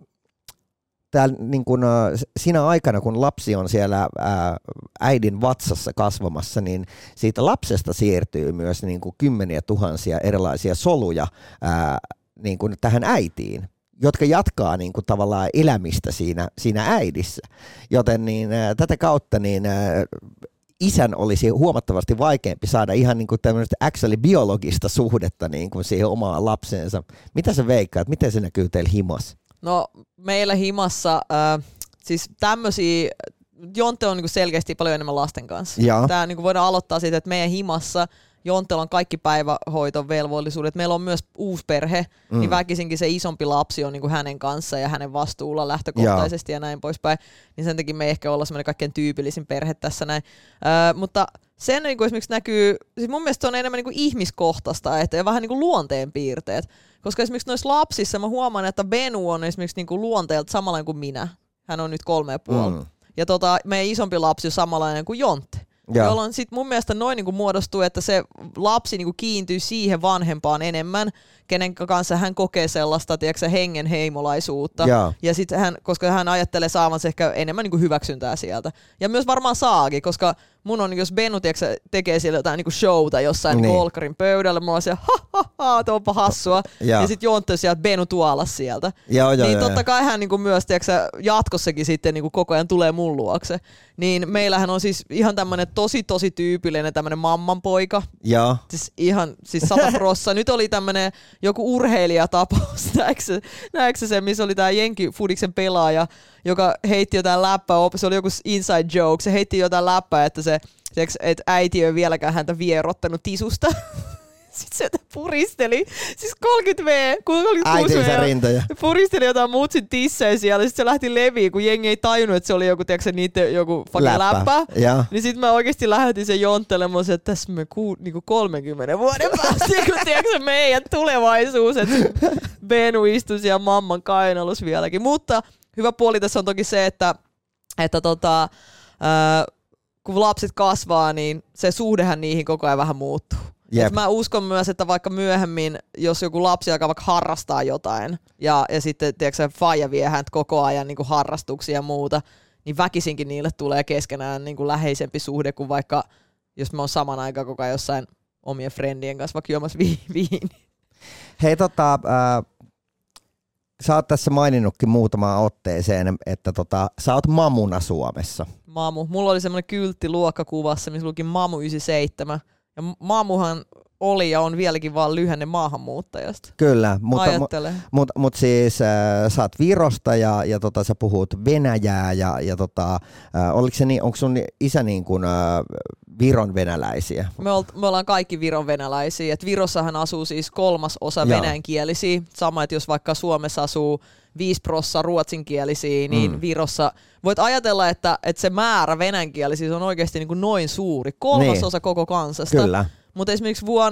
täällä, niin kuin, siinä aikana, kun lapsi on siellä ää, äidin vatsassa kasvamassa, niin siitä lapsesta siirtyy myös niin kuin kymmeniä tuhansia erilaisia soluja ää, niin kuin tähän äitiin, jotka jatkaa niin kuin tavallaan elämistä siinä, siinä äidissä. Joten niin, ää, tätä kautta niin, ää, isän olisi huomattavasti vaikeampi saada ihan niin kuin tämmöistä actually biologista suhdetta niin kuin siihen omaan lapseensa. Mitä sä veikkaat? Miten se näkyy teillä himassa? No meillä himassa, äh, siis tämmöisiä, Jonte on niin kuin selkeästi paljon enemmän lasten kanssa. Tää niin kuin voidaan aloittaa siitä, että meidän himassa Jontella on kaikki päivähoitovelvollisuudet. Meillä on myös uusi perhe, mm. niin väkisinkin se isompi lapsi on niin kuin hänen kanssa ja hänen vastuulla lähtökohtaisesti ja, ja näin poispäin. Niin sen takia me ei ehkä olla semmoinen kaikkein tyypillisin perhe tässä näin. Äh, mutta sen niin kuin esimerkiksi näkyy, siis mun mielestä se on enemmän niin kuin ihmiskohtaista että, ja vähän niin kuin luonteenpiirteet. Koska esimerkiksi noissa lapsissa mä huomaan, että Benu on esimerkiksi niin kuin luonteelta samanlainen kuin minä. Hän on nyt kolme ja puoli. Mm. Ja tota, meidän isompi lapsi on samanlainen kuin Jonte. Ja. Jolloin sit mun mielestä noin niinku muodostuu, että se lapsi niinku kiintyy siihen vanhempaan enemmän, kenen kanssa hän kokee sellaista tiedätkö, hengen heimolaisuutta. Ja, ja sit hän, koska hän ajattelee saavansa ehkä enemmän niinku hyväksyntää sieltä. Ja myös varmaan saakin, koska mun on, jos Benu tiedätkö, tekee siellä jotain niinku showta jossain niin. niinku olkkarin pöydällä, mulla on siellä, ha ha ha, tuonpa hassua. Ja, ja sit Jontte sieltä, Benu tuolla sieltä. Ja, ja, niin ja, totta ja. kai hän niinku myös tiedätkö, jatkossakin sitten niinku koko ajan tulee mun luokse. Niin meillähän on siis ihan tämmönen tosi tosi tyypillinen tämmönen mammanpoika. Ja. Siis ihan siis sata prossa. Nyt oli tämmönen joku urheilijatapaus, näetkö, näetkö se, missä oli tää Jenki-fudiksen pelaaja, joka heitti jotain läppää, se oli joku inside joke, se heitti jotain läppää, että se, että äiti ei vieläkään häntä vierottanut tisusta. Sitten se puristeli, siis kolmekymmentä kolmekymmentäkuusi äitinsä rintoja. Puristeli jotain mutsin tissejä siellä, sitten se lähti leviin, kun jengi ei tajunnut, että se oli joku, tiedätkö, niiden joku fucking läppä. läppä. Niin sitten mä oikeasti lähetin sen jonttelemaan, että tässä me ku, niinku kolmenkymmenen vuoden päästä, kun tiedätkö, meidän tulevaisuus, että Benu istui siellä mamman kainalossa vieläkin. Mutta hyvä puoli tässä on toki se, että, että tota, äh, kun lapset kasvaa, niin se suhdehan niihin koko ajan vähän muuttuu. Mä uskon myös, että vaikka myöhemmin, jos joku lapsi alkaa vaikka harrastaa jotain, ja, ja sitten tiedätkö, faija vie häntä koko ajan niin kuin harrastuksia ja muuta, niin väkisinkin niille tulee keskenään niin kuin läheisempi suhde kuin vaikka, jos mä oon saman aikaan koko ajan jossain omien friendien kanssa vaikka juomassa vi- viini. Hei tota, äh, sä oot tässä maininnutkin muutamaan otteeseen, että tota, sä oot mamuna Suomessa. Mamu. Mulla oli semmoinen kyltti luokkakuvassa, missä luki Mamu yhdeksänkymmentäseitsemän. Ja Mamuhan oli ja on vieläkin vaan lyhenne maahanmuuttajasta. Kyllä, mutta, mutta, mutta siis äh, sä oot Virosta ja, ja tota, sä puhut venäjää ja, ja tota, äh, oliko se niin, onko sun isä niin kuin äh, Viron venäläisiä? Me, ol, me ollaan kaikki Viron venäläisiä. Et Virossahan asuu siis kolmas osa venäjänkielisiä. Sama, että jos vaikka Suomessa asuu viisi prossaa ruotsinkielisiä, niin mm. Virossa voit ajatella, että, että se määrä venäjänkielisiä on oikeasti niin kuin noin suuri. Kolmas niin. osa koko kansasta. Kyllä. Mutta esimerkiksi vuonna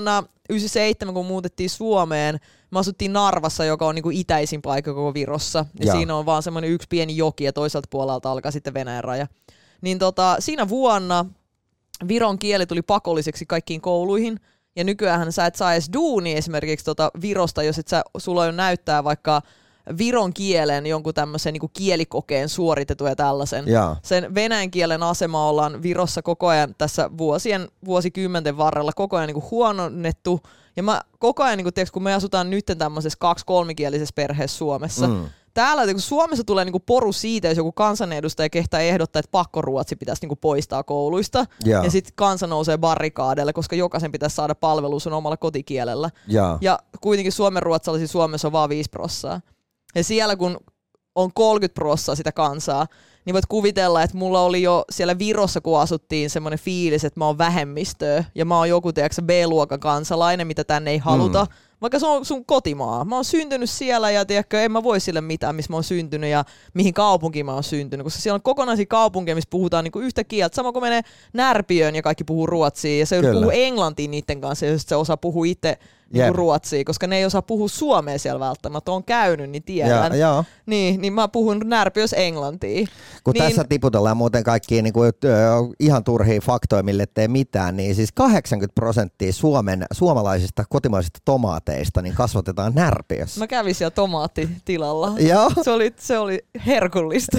yhdeksänkymmentäseitsemän, kun muutettiin Suomeen, me asuttiin Narvassa, joka on niinku itäisin paikka koko Virossa. Ja Jaa. siinä on vaan semmoinen yksi pieni joki ja toiselta puolelta alkaa sitten Venäjän raja. Niin tota, siinä vuonna viron kieli tuli pakolliseksi kaikkiin kouluihin. Ja nykyään sä et saa edes duuni esimerkiksi tota Virosta, jos et sä, sulla jo näyttää vaikka viron kielen jonkun tämmöisen niin kuin kielikokeen suoritetun ja tällaisen. Jaa. Sen venäjän kielen asema ollaan Virossa koko ajan tässä vuosien, vuosikymmenten varrella koko ajan niin kuin huononnettu. Ja mä koko ajan, niin kuin, tiiäks, kun me asutaan nyt tämmöisessä kaksi-kolmikielisessä perheessä Suomessa, mm. täällä kun Suomessa tulee niinku poru siitä, jos joku kansanedustaja kehtaa ehdottaa, että pakkoruotsi pitäisi niinku poistaa kouluista. Yeah. Ja sitten kansa nousee barrikaadeille, koska jokaisen pitäisi saada palvelu sun omalla kotikielellä. Yeah. Ja kuitenkin suomenruotsalaisia Suomessa on vaan viisi prossaa. Ja siellä kun on kolmekymmentä prossaa sitä kansaa, niin voit kuvitella, että mulla oli jo siellä Virossa, kun asuttiin, semmoinen fiilis, että mä oon vähemmistöä ja mä oon joku, tiedätkö, B-luokan kansalainen, mitä tänne ei haluta. Mm. Vaikka se on sun kotimaa. Mä oon syntynyt siellä ja tiedätkö, en mä voi sille mitään, missä mä oon syntynyt ja mihin kaupunkiin mä oon syntynyt. Koska siellä on kokonaisia kaupunkeja, missä puhutaan niinku yhtä kieltä. Sama kuin menee Närpiöön ja kaikki puhuu ruotsia ja se ei puhuu englantia niiden kanssa, jos se osaa puhua itse niinku ruotsia, koska ne ei osaa puhua suomea siellä välttämättä. Oon käynyt, niin tiedän. Ja, ja. Niin, niin mä puhun Närpiössä englantia. Kun niin, tässä tiputellaan muuten kaikkia niinku, äh, ihan turhia faktoja, mille ettei mitään, niin siis kahdeksankymmentä prosenttia Suomen, suomalaisista kotimaisista tomaateista niin kasvatetaan Närpiössä. Mä kävin siellä tomaattitilalla. Joo. Se oli, se oli herkullista.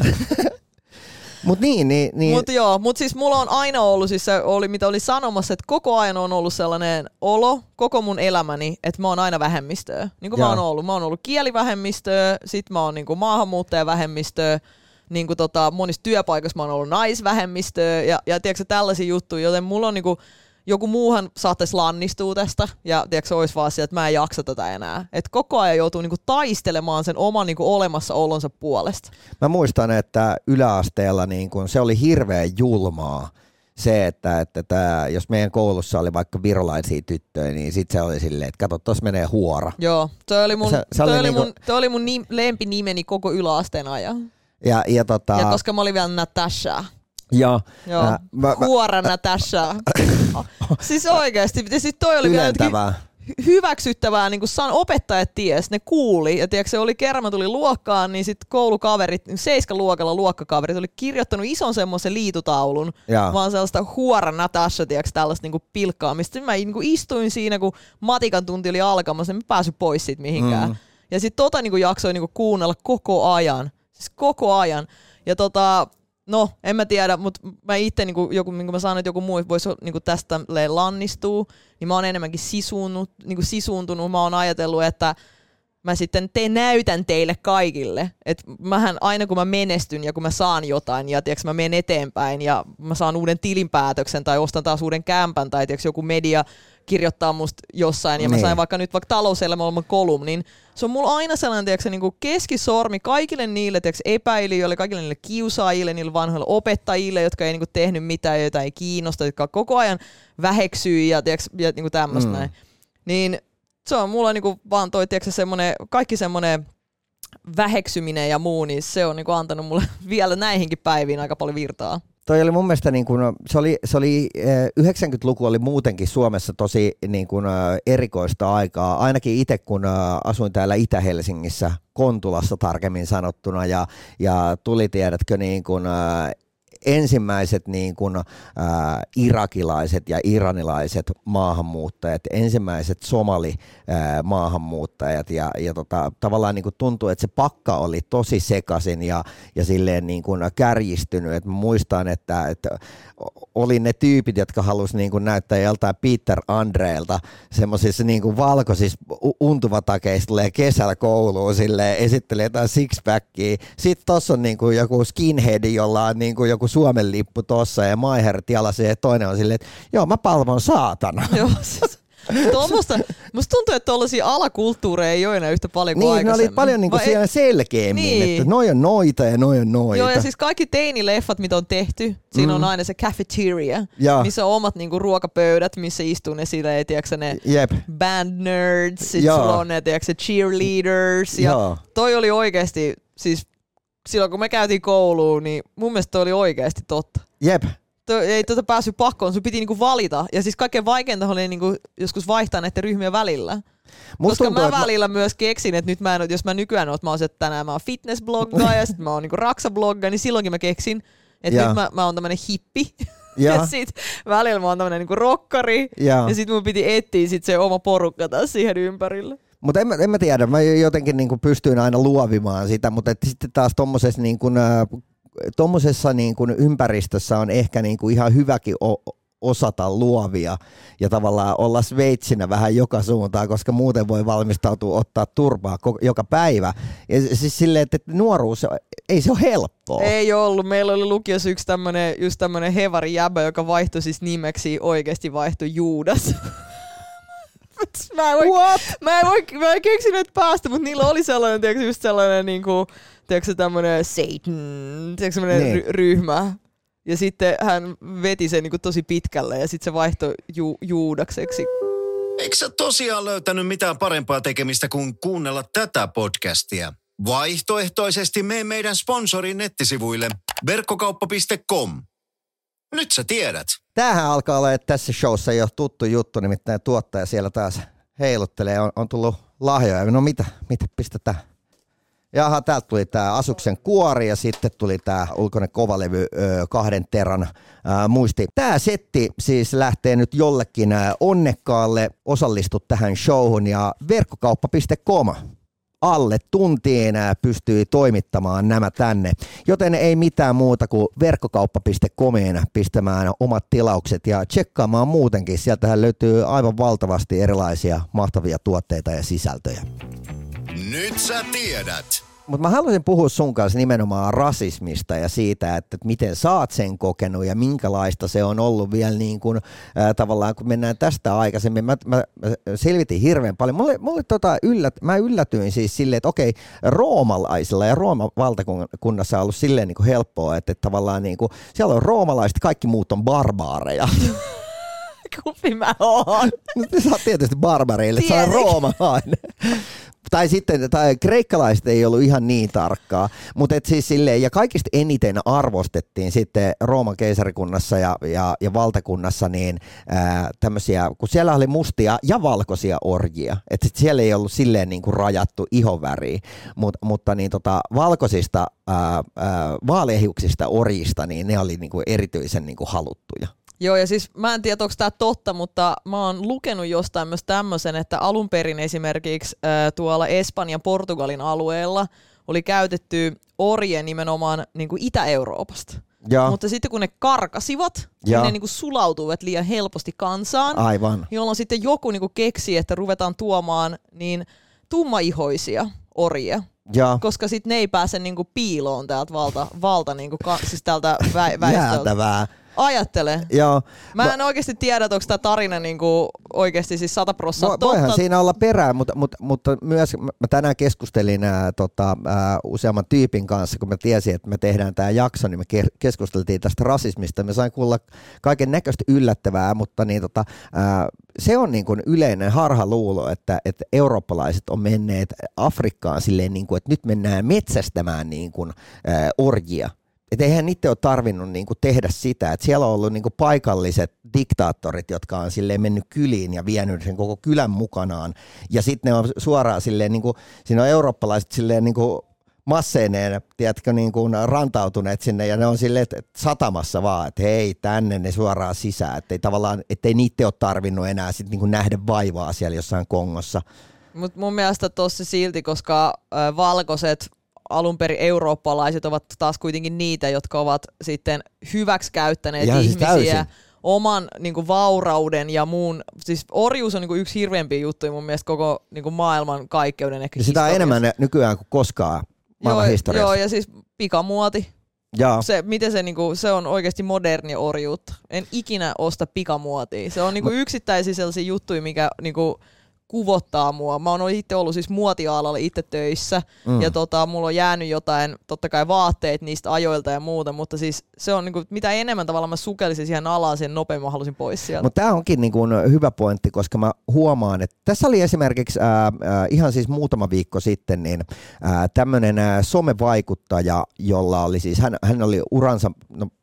Mut niin, niin, niin. Mut joo, mut siis mulla on aina ollut, siis se oli mitä oli sanomassa, että koko ajan on ollut sellainen olo, koko mun elämäni, että mä oon aina vähemmistöä. Niin kuin mä oon ollut. Mä oon ollut kielivähemmistöä, sit mä oon niinku maahanmuuttajavähemmistöä, niinku tota, monissa työpaikoissa mä oon ollut naisvähemmistöä ja, ja tiedätkö tällaisia juttuja, joten mulla on niinku joku muuhan saattaisi lannistua tästä ja tiedätkö, olisi vaan sieltä, että mä en jaksa tätä enää. Et koko ajan joutuu niinku taistelemaan sen oman niinku olemassaolonsa puolesta. Mä muistan, että yläasteella niinku, se oli hirveän julmaa. Se, että, että tää, jos meidän koulussa oli vaikka virolaisia tyttöjä, niin sit se oli silleen, että kato, tossa menee huora. Joo, toi oli mun, se, se toi oli niinku mun, toi oli mun nim, lempinimeni koko yläasteen ajan. Ja, ja, tota... ja koska mä olin vielä Natasha. Ja, Joo, äh, mä, huora Natasha. Siis oikeesti, siis toi oli ylentävää. Vielä hy- hyväksyttävää, niin kuin saan opettajat ties, ne kuuli. Ja tiedätkö, se oli kerran, mä tulin luokkaan, niin sitten koulukaverit, seiskaluokalla luokkakaverit oli kirjoittanut ison semmoisen liitutaulun, ja. vaan sellaista huora Natasha, tiedätkö, tällaista niin kuin pilkkaamista. Sitten mä niin kuin istuin siinä, kun matikan tunti oli alkamassa, niin mä päässyt pois siitä mihinkään. Mm. Ja sitten tota niin kuin jaksoin niin kuin kuunnella koko ajan. Siis koko ajan. Ja tota... No, en mä tiedä, mutta mä itse, niin kuin, joku, niin kuin mä sanon, että joku muu voisi niin kuin tästä lannistua, niin mä oon enemmänkin sisuuntunut, niin kuin sisuuntunut. Mä oon ajatellut, että mä sitten te näytän teille kaikille. Että mähän aina kun mä menestyn ja kun mä saan jotain ja tiiäks, mä menen eteenpäin ja mä saan uuden tilinpäätöksen tai ostan taas uuden kämpän tai tiiäks, joku media kirjoittaa musta jossain ja mä sain vaikka nyt vaikka talouselämän kolumnin. Se on mulla aina sellainen tiiäks, niin kuin keskisormi kaikille niille tiiäks, epäilijöille, kaikille niille kiusaajille, niille vanhoille opettajille, jotka ei niin kuin, tehnyt mitään, joita ei kiinnosta, jotka koko ajan väheksyy ja, tiiäks, ja niin kuin tämmöistä mm. näin. Niin se on mulla niinku vaan toi, tiiäksä, semmonen, kaikki semmoinen väheksyminen ja muu, niin se on niinku antanut mulle vielä näihinkin päiviin aika paljon virtaa. Toi oli mun mielestä, niin kun, se oli, se oli yhdeksänkymmentäluku oli muutenkin Suomessa tosi niin kun, erikoista aikaa, ainakin itse kun asuin täällä Itä-Helsingissä, Kontulassa tarkemmin sanottuna, ja, ja tuli tiedätkö niin kun, ensimmäiset niin kuin, ää, irakilaiset ja iranilaiset maahanmuuttajat, ensimmäiset somali ää, maahanmuuttajat ja, ja tota, tavallaan niin kuin tuntuu, että se pakka oli tosi sekaisin ja, ja silleen niin kuin kärjistynyt. Et mä muistan, että, että oli ne tyypit, jotka halusi niin kuin näyttää joltain Peter Andreelta semmoisissa niin kuin valkoisissa untuvatakeissa tulee kesällä kouluun silleen, esittelee jotain sixpackia. Sitten tossa on niin kuin joku skinhead, jolla on niin kuin joku Suomen lippu tossa ja Maiherit jalassa ja toinen on silleen, että joo mä palvon saatana. Joo, siis tuommoista, musta tuntuu, että tuollaisia alakulttuureja ei ole enää yhtä paljon kuin niin, aikaisemmin. Niin, ne oli paljon niinku siellä selkeämmin, niin. Että noi on noita ja noi on noita. Joo, ja siis kaikki teinileffat, mitä on tehty, siinä mm. on aina se cafeteria, ja. missä on omat niinku ruokapöydät, missä istuu ne silleen, tiiäksä ne Jep. band nerds, sit sulla on ne tiiäksä cheerleaders, ja Joo. toi oli oikeesti, siis silloin kun me käytiin kouluun, niin mun mielestä toi oli oikeesti totta. Jep. to, ei tuota päässyt pakkoon, sun piti niinku valita. Ja siis kaikkein vaikeinta oli niinku joskus vaihtaa näiden ryhmien välillä. Musta Koska tuntuu, mä välillä mä... myös keksin, että nyt mä en, jos mä nykyään oon, että mä oon, että tänään mä oon fitnessblogga ja sitten mä oon niinku raksablogga, niin silloinkin mä keksin, että nyt mä, mä oon tämmönen hippi. Ja, ja sit välillä mä oon tämmönen niinku rokkari. Ja, ja sit mun piti etsiä sit se oma porukka taas siihen ympärille. Mutta en, en mä tiedä, mä jotenkin niinku pystyin aina luovimaan sitä, mutta sitten taas tommosessa, niinku, tommosessa niinku ympäristössä on ehkä niinku ihan hyväkin o- osata luovia ja tavallaan olla sveitsinä vähän joka suuntaan, koska muuten voi valmistautua ottaa turpaa joka päivä. Ja siis silleen, että nuoruus, ei se ole helppoa. Ei ollut. Meillä oli lukiossa yksi tämmönen, just tämmönen hevari jäbä, joka vaihtoi siis nimeksi, oikeasti vaihtoi Juudas. Mä en voi, mä en voi, mä en keksinyt päästä, mutta niillä oli sellainen, tiedätkö, just sellainen niinku, tiedätkö, tämmönen Satan, tiedätkö, semmoinen niin. ry- ryhmä. Ja sitten hän veti sen niinku tosi pitkälle ja sitten se vaihtoi ju- Juudakseksi. Eikö sä tosiaan löytänyt mitään parempaa tekemistä kuin kuunnella tätä podcastia? Vaihtoehtoisesti mene meidän sponsorin nettisivuille verkkokauppa piste com. Nyt sä tiedät. Tämähän alkaa olla tässä showssa jo tuttu juttu, nimittäin tuottaja siellä taas heiluttelee, on, on tullut lahjoja. No mitä, mitä pistetään? Jaha, täältä tuli tää Asuksen kuori ja sitten tuli tää ulkoinen kovalevy ö, kahden teran ö, muisti. Tää setti siis lähtee nyt jollekin ö, onnekkaalle, osallistu tähän showhun ja verkkokauppa piste com. Alle tuntiin pystyi toimittamaan nämä tänne, joten ei mitään muuta kuin verkkokauppa piste comiin pistämään omat tilaukset ja tsekkaamaan muutenkin. Sieltähän löytyy aivan valtavasti erilaisia mahtavia tuotteita ja sisältöjä. Nyt sä tiedät. Mutta mä haluaisin puhua sun kanssa nimenomaan rasismista ja siitä, että miten sä oot sen kokenut ja minkälaista se on ollut vielä niin kuin äh, tavallaan, kun mennään tästä aikaisemmin. Mä, mä, mä selvitin hirveän paljon. Mulle, mulle tota yllät, mä yllätyin siis silleen, että okei, roomalaisilla ja Rooman valtakunnassa on ollut silleen niin kuin helppoa, että, että tavallaan niin kuin, siellä on roomalaiset, kaikki muut on barbaareja. Kumpi mä oon? No, sä oot tietysti barbareille, että sä oot roomalainen. Tai sitten, tai kreikkalaiset ei ollut ihan niin tarkkaa, mutta et siis silleen, ja kaikista eniten arvostettiin sitten Rooman keisarikunnassa ja, ja, ja valtakunnassa niin ää, tämmöisiä, kun siellä oli mustia ja valkoisia orjia, että siellä ei ollut silleen niin kuin rajattu ihonväriä, Mut, mutta niin tota, valkoisista ää, ää, vaaleahiuksista orjista, niin ne oli niin kuin erityisen niin kuin haluttuja. Joo, ja siis mä en tiedä, onko tämä totta, mutta mä oon lukenut jostain myös tämmöisen, että alun perin esimerkiksi äh, tuolla Espanjan, Portugalin alueella oli käytetty orje nimenomaan niin kuin Itä-Euroopasta. Ja. Mutta sitten kun ne karkasivat, ja. niin ne niin kuin sulautuivat liian helposti kansaan, aivan. Jolloin sitten joku niin kuin keksi, että ruvetaan tuomaan niin tummaihoisia orjia. Ja. Koska sitten ne ei pääse niin kuin piiloon täältä valta, valta niin kuin ka, siis täältä vä, väestöltä. Jäätävää. Ajattele. Joo. Mä en Va- oikeasti tiedä, onko tämä tarina niinku oikeasti siis sata prosenttia totta. Voihan siinä olla perää, mutta, mutta, mutta myös mä tänään keskustelin ää, tota, ää, useamman tyypin kanssa, kun mä tiesin, että me tehdään tämä jakso, niin me keskusteltiin tästä rasismista. Me sain kuulla kaiken näköistä yllättävää, mutta niin, tota, ää, se on niin kuin yleinen harhaluulo, että, että eurooppalaiset on menneet Afrikkaan silleen, niin kuin, että nyt mennään metsästämään niin kuin, ää, orjia. Että eihän niitä ole tarvinnut niinku tehdä sitä, että siellä on ollut niinku paikalliset diktaattorit, jotka on silleen mennyt kyliin ja vienyt sen koko kylän mukanaan. Ja sitten ne on suoraan silleen, niinku, siinä on eurooppalaiset silleen niinku masseineen, tiedätkö, niinku rantautuneet sinne ja ne on silleen, että satamassa vaan, että hei, tänne ne suoraan sisään. Että ei tavallaan, ettei niitä ole tarvinnut enää sit niinku nähdä vaivaa siellä jossain Kongossa. Mutta mun mielestä tossa silti, koska äh, valkoiset alun perin eurooppalaiset ovat taas kuitenkin niitä, jotka ovat sitten hyväksikäyttäneet ihan ihmisiä siis oman niin kuin, vaurauden ja muun. Siis orjuus on niin kuin, yksi hirveämpiä juttuja mun mielestä koko niin kuin, maailman kaikkeuden ehkä sitä on enemmän nykyään kuin koskaan maailman joo, historiassa. Joo, ja siis pikamuoti. Jaa. Se, miten se, niinku, se on oikeasti moderni orjuutta. En ikinä osta pikamuotia. Se on niinku, yksittäisiä sellaisia juttuja, mikä niinku, kuvottaa mua. Mä oon itse ollut siis muotialalla itse töissä mm. ja tota, mulla on jäänyt jotain, totta kai vaatteet niistä ajoilta ja muuta, mutta siis se on niinku, mitä enemmän tavallaan mä sukellisin siihen alaan, sen nopeammin mä halusin pois sieltä. Mutta tää onkin niinku hyvä pointti, koska mä huomaan, että tässä oli esimerkiksi ää, ää, ihan siis muutama viikko sitten niin tämmöinen somevaikuttaja, jolla oli siis, hän, hän oli uransa, no,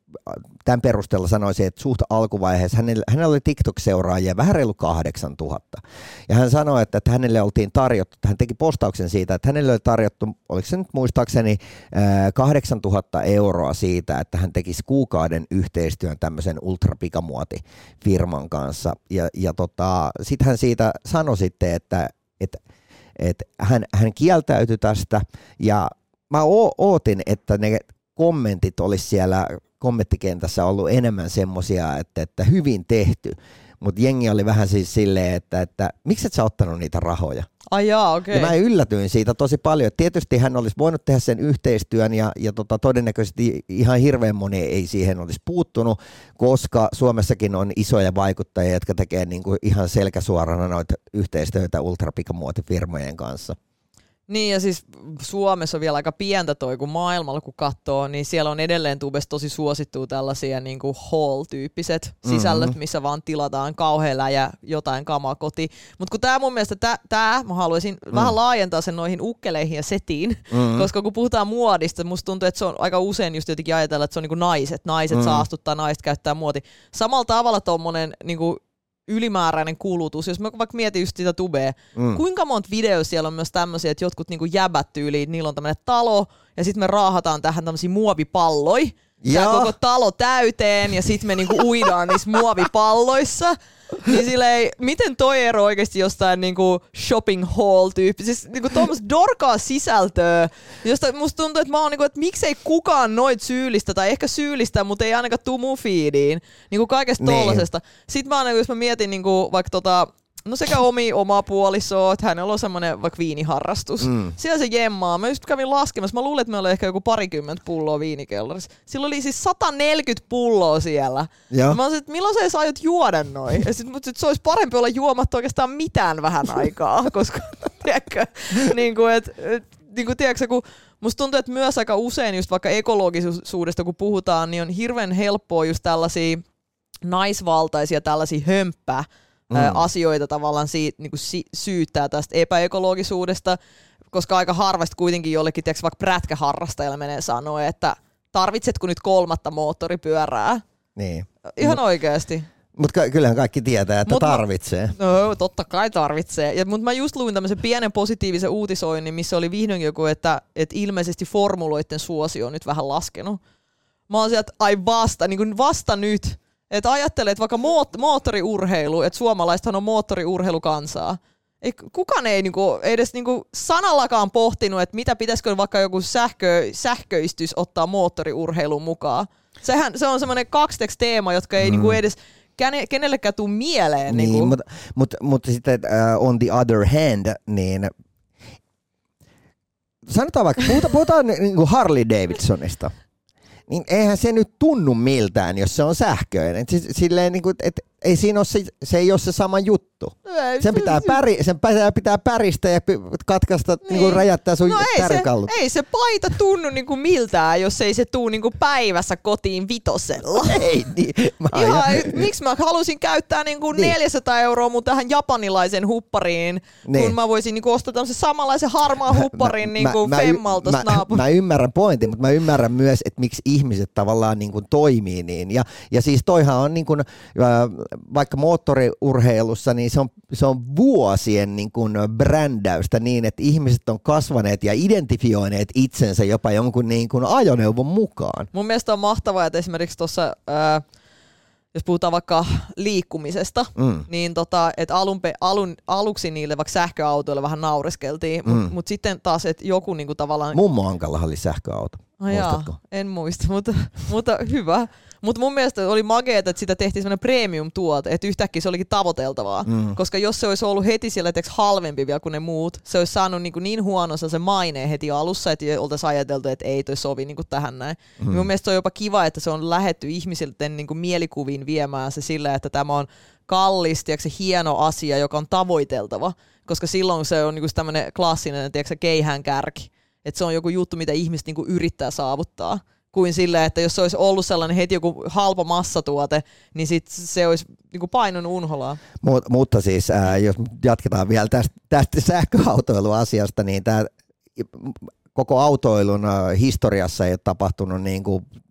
tämän perusteella sanoisin, että suht alkuvaiheessa hänellä, hänellä oli TikTok-seuraajia vähän reilu kahdeksantuhatta. Ja hän sanoi, että, että hänelle oltiin tarjottu, hän teki postauksen siitä, että hänelle oli tarjottu, oliko se nyt muistaakseni kahdeksantuhatta euroa siitä, että hän tekisi kuukauden yhteistyön tämmöisen ultrapikamuotifirman kanssa. Ja, ja tota, sitten hän siitä sanoi sitten, että, että, että hän, hän kieltäytyi tästä ja mä o- ootin, että ne kommentit olisi siellä kommenttikentässä ollut enemmän semmoisia, että, että hyvin tehty, mutta jengi oli vähän siis silleen, että, että miksi et sä ottanut niitä rahoja? Ai jaa, okei. Okay. Ja mä yllätyin siitä tosi paljon. Tietysti hän olisi voinut tehdä sen yhteistyön ja, ja tota, todennäköisesti ihan hirveän moni ei siihen olisi puuttunut, koska Suomessakin on isoja vaikuttajia, jotka tekee niinku ihan selkäsuorana noita yhteistyötä ultrapikamuotifirmojen kanssa. Niin ja siis Suomessa on vielä aika pientä toi, kun maailmalla kun katsoo, niin siellä on edelleen tubessa tosi suosittua tällaisia niin kuin haul-tyyppiset sisällöt, mm-hmm. missä vaan tilataan kauhean läjä jotain kamaa kotiin. Mutta kun tää mun mielestä, tää, tää mä haluaisin mm. vähän laajentaa sen noihin ukkeleihin ja setiin, mm-hmm. koska kun puhutaan muodista, musta tuntuu, että se on aika usein just jotenkin ajatella, että se on niin kuin naiset, naiset mm-hmm. saastuttaa, naiset käyttää muoti. Samalla tavalla tommonen niin kuin ylimääräinen kulutus. Jos mä vaikka mietin just sitä tubea, mm. kuinka monta videoa siellä on myös tämmöisiä, että jotkut niinku jäbät tyyliin, niillä on tämmöinen talo, ja sitten me raahataan tähän tämmöisiä muovipalloja, tää koko talo täyteen, ja sitten me niinku uidaan niissä muovipalloissa. Niin silleen, miten toi ero oikeesti jostain niinku shopping haul-tyyppi, siis niinku tuommoista dorkaa sisältöä, josta musta tuntuu, että mä oon niinku, että miksei kukaan noit syyllistä, tai ehkä syyllistä, mutta ei ainakaan tuu mun feediin, niinku kaikesta niin. tollasesta. Sitten mä aina, jos mä mietin niinku vaikka tota, no sekä omi omaa puolisoa, että hänellä on semmoinen vaikka viiniharrastus. Mm. Siellä se jemmaa. Mä just kävin laskemassa. Mä luulen, että meillä oli ehkä joku parikymmentä pulloa viinikellarissa. Sillä oli siis sata neljäkymmentä pulloa siellä. Ja mä olisin, että milloin sä edes aiot juoda noin? Ja sit, sit se olisi parempi olla juomatta oikeastaan mitään vähän aikaa. Koska, tiedätkö, niin kuin, et, et, niin kuin, tiedätkö, kun musta tuntuu, että myös aika usein just vaikka ekologisuudesta kun puhutaan, niin on hirveän helppoa just tällaisia naisvaltaisia tällaisia hömppää. Mm. asioita tavallaan siitä, niin kuin si- syyttää tästä epäekologisuudesta, koska aika harvasti kuitenkin jollekin tiiäks, vaikka prätkäharrastajalle menee sanoa, että tarvitsetko nyt kolmatta moottoripyörää? Niin. Ihan Mut, oikeasti. Mutta kyllähän kaikki tietää, että mut tarvitsee. Mä, no totta kai tarvitsee. Mutta mä just luin tämmöisen pienen positiivisen uutisoinnin, missä oli vihdoin joku, että, että ilmeisesti formuloiden suosio on nyt vähän laskenut. Mä oon sieltä, että ai vasta, niin kuin vasta nyt. Että ajattelee, että vaikka moot- moottoriurheilu, että suomalaisethan on moottoriurheilukansaa. Ei, kukaan ei niinku, edes niinku sanallakaan pohtinut, että mitä pitäisikö vaikka joku sähkö, sähköistys ottaa moottoriurheiluun mukaan. Sehän, se on semmoinen kaksi teema, jotka ei mm. niinku edes kenellekään tule mieleen. Niin, niinku. mutta mut, mut sitten uh, on the other hand, niin sanotaan vaikka, puhutaan, puhutaan niinku Harley Davidsonista. Niin eihän se nyt tunnu miltään, jos se on sähköinen. Silleen, niin kuin, et, ei siinä ole se, se ei ole se sama juttu. Sen pitää, päri, sen pitää, pitää päristä ja katkaista, niin. Niin kuin räjättää sun no tärikallut. Ei se paita tunnu niin kuin miltään, jos ei se tuu niin kuin päivässä kotiin vitosella. Ei niin. Mä Ihan, miksi mä halusin käyttää niin kuin niin. neljäsataa euroa mun tähän japanilaisen huppariin, niin. kun mä voisin niin kuin ostaa tämmöisen samanlaisen harmaan hupparin niin kuin Femmalta mä, mä, mä ymmärrän pointin, mutta mä ymmärrän myös, että miksi ihmiset tavallaan niin kuin toimii niin. Ja, ja siis toihan on niin kuin, vaikka moottoriurheilussa, niin se on, se on vuosien niin kuin brändäystä niin, että ihmiset on kasvaneet ja identifioineet itsensä jopa jonkun niin kuin ajoneuvon mukaan. Mun mielestä on mahtavaa, että esimerkiksi tuossa, ää, jos puhutaan vaikka liikkumisesta, mm. niin tota, että alun, alun, aluksi niille vaikka sähköautoille vähän naureskeltiin, mm. mutta mut sitten taas, että joku niinku tavallaan... Mummo Ankallahan oli sähköauto. Oh jaa, en muista, mutta, mutta hyvä. Mutta mun mielestä oli mageeta, että sitä tehtiin semmoinen premium-tuote, että yhtäkkiä se olikin tavoiteltavaa. Mm. Koska jos se olisi ollut heti siellä teks halvempi vielä kuin ne muut, se olisi saanut niin, niin huononsa se maine heti alussa, että oltaisiin ajateltu, että ei toi sovi niin tähän näin. Mm. Mun mielestä on jopa kiva, että se on lähetty ihmisiltä niin mielikuviin viemään se sillä, että tämä on kallis, tiedätkö, hieno asia, joka on tavoiteltava. Koska silloin se on niin tämmöinen klassinen tiedätkö, keihään kärki. Että se on joku juttu, mitä ihmiset niinku yrittää saavuttaa. Kuin silleen, että jos se olisi ollut sellainen heti joku halpa massatuote, niin sit se olisi niinku painunut unholaa. Mut, mutta siis, äh, jos jatketaan vielä tästä, tästä sähköautoiluasiasta, niin tämä koko autoilun äh, historiassa ei ole tapahtunut niinku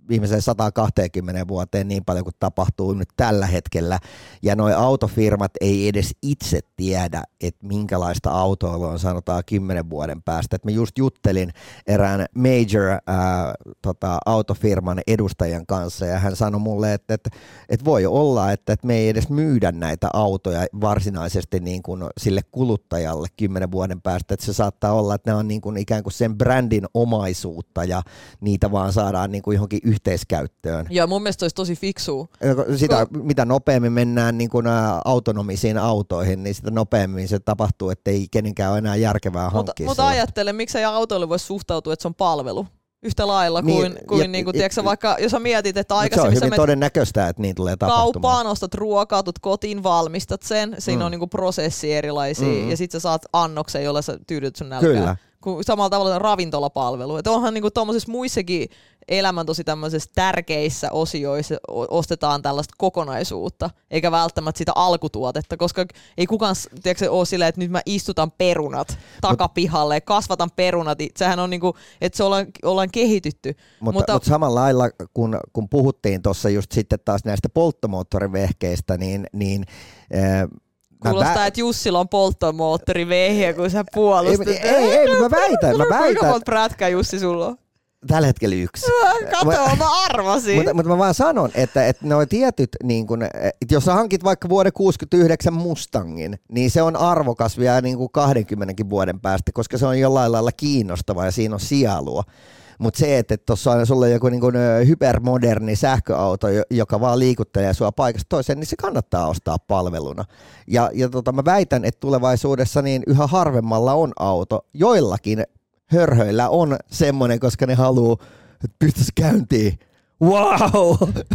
viimeiseen sata kaksikymmentä vuoteen niin paljon kuin tapahtuu nyt tällä hetkellä. Ja noi autofirmat ei edes itse tiedä, että minkälaista autoilua on sanotaan kymmenen vuoden päästä. Et mä just juttelin erään major ää, tota, autofirman edustajan kanssa ja hän sanoi mulle, että, että, että voi olla, että, että me ei edes myydä näitä autoja varsinaisesti niin kuin sille kuluttajalle kymmenen vuoden päästä. Että se saattaa olla, että ne on niin kuin ikään kuin sen brändin omaisuutta ja niitä vaan saadaan niin kuin johonkin yhteiskäyttöön. Ja mun mielestä olisi tosi fiksua. Sitä, mitä nopeammin mennään niin kuin autonomisiin autoihin, niin sitä nopeammin se tapahtuu, että ei kenenkään ole enää järkevää hankkia. Mutta mut ajattele, miksei autoille voisi suhtautua, että se on palvelu. Yhtä lailla kuin, niin, kuin, ja, niin kuin tiedätkö, vaikka jos sä mietit, että aikaisemmin se on hyvin todennäköistä, että niin tulee tapahtumaan. Kauppaan ostat ruokaa, tulet kotiin, valmistat sen, siinä mm. on niin kuin prosessi erilaisia mm. ja sit sä saat annoksen, jolla sä tyydyt sun nälkää. Kyllä. Kun samalla tavalla ravintolapalvelu. Et onhan niinku tuommoisissa muissakin elämän tosi tämmöisissä tärkeissä osioissa ostetaan tällaista kokonaisuutta, eikä välttämättä sitä alkutuotetta, koska ei kukaan tiedätkö, ole silleen, että nyt mä istutan perunat takapihalle ja kasvatan perunat. Sehän on niinku, että se ollaan, ollaan kehitytty. Mutta, mutta, mutta samalla lailla, kun, kun puhuttiin tuossa just sitten taas näistä polttomoottorivehkeistä, niin, niin äh, kuulostaa, vä- että Jussilla on polttomoottorivehje, kun sä puolustat. Ei, ei, ei mä väitän, mä väitän. Kuinka monta prätkää Jussi sulla on? Tällä hetkellä yksi. Kato, mä arvasin. Mutta, mutta mä vaan sanon, että, että nuo tietyt, niin kun, että jos sä hankit vaikka vuoden kuusikymmentäyhdeksän Mustangin, niin se on arvokas vielä niin kuin kaksikymmentä vuoden päästä, koska se on jollain lailla kiinnostava ja siinä on sielua. Mutta se, että tuossa on sulla joku niin kuin hypermoderni sähköauto, joka vaan liikuttelee sua paikasta toiseen, niin se kannattaa ostaa palveluna. Ja, ja tota, mä väitän, että tulevaisuudessa niin yhä harvemmalla on auto. Joillakin hörhöillä on semmoinen, koska ne haluaa, että pystyisi käyntiin. Wow!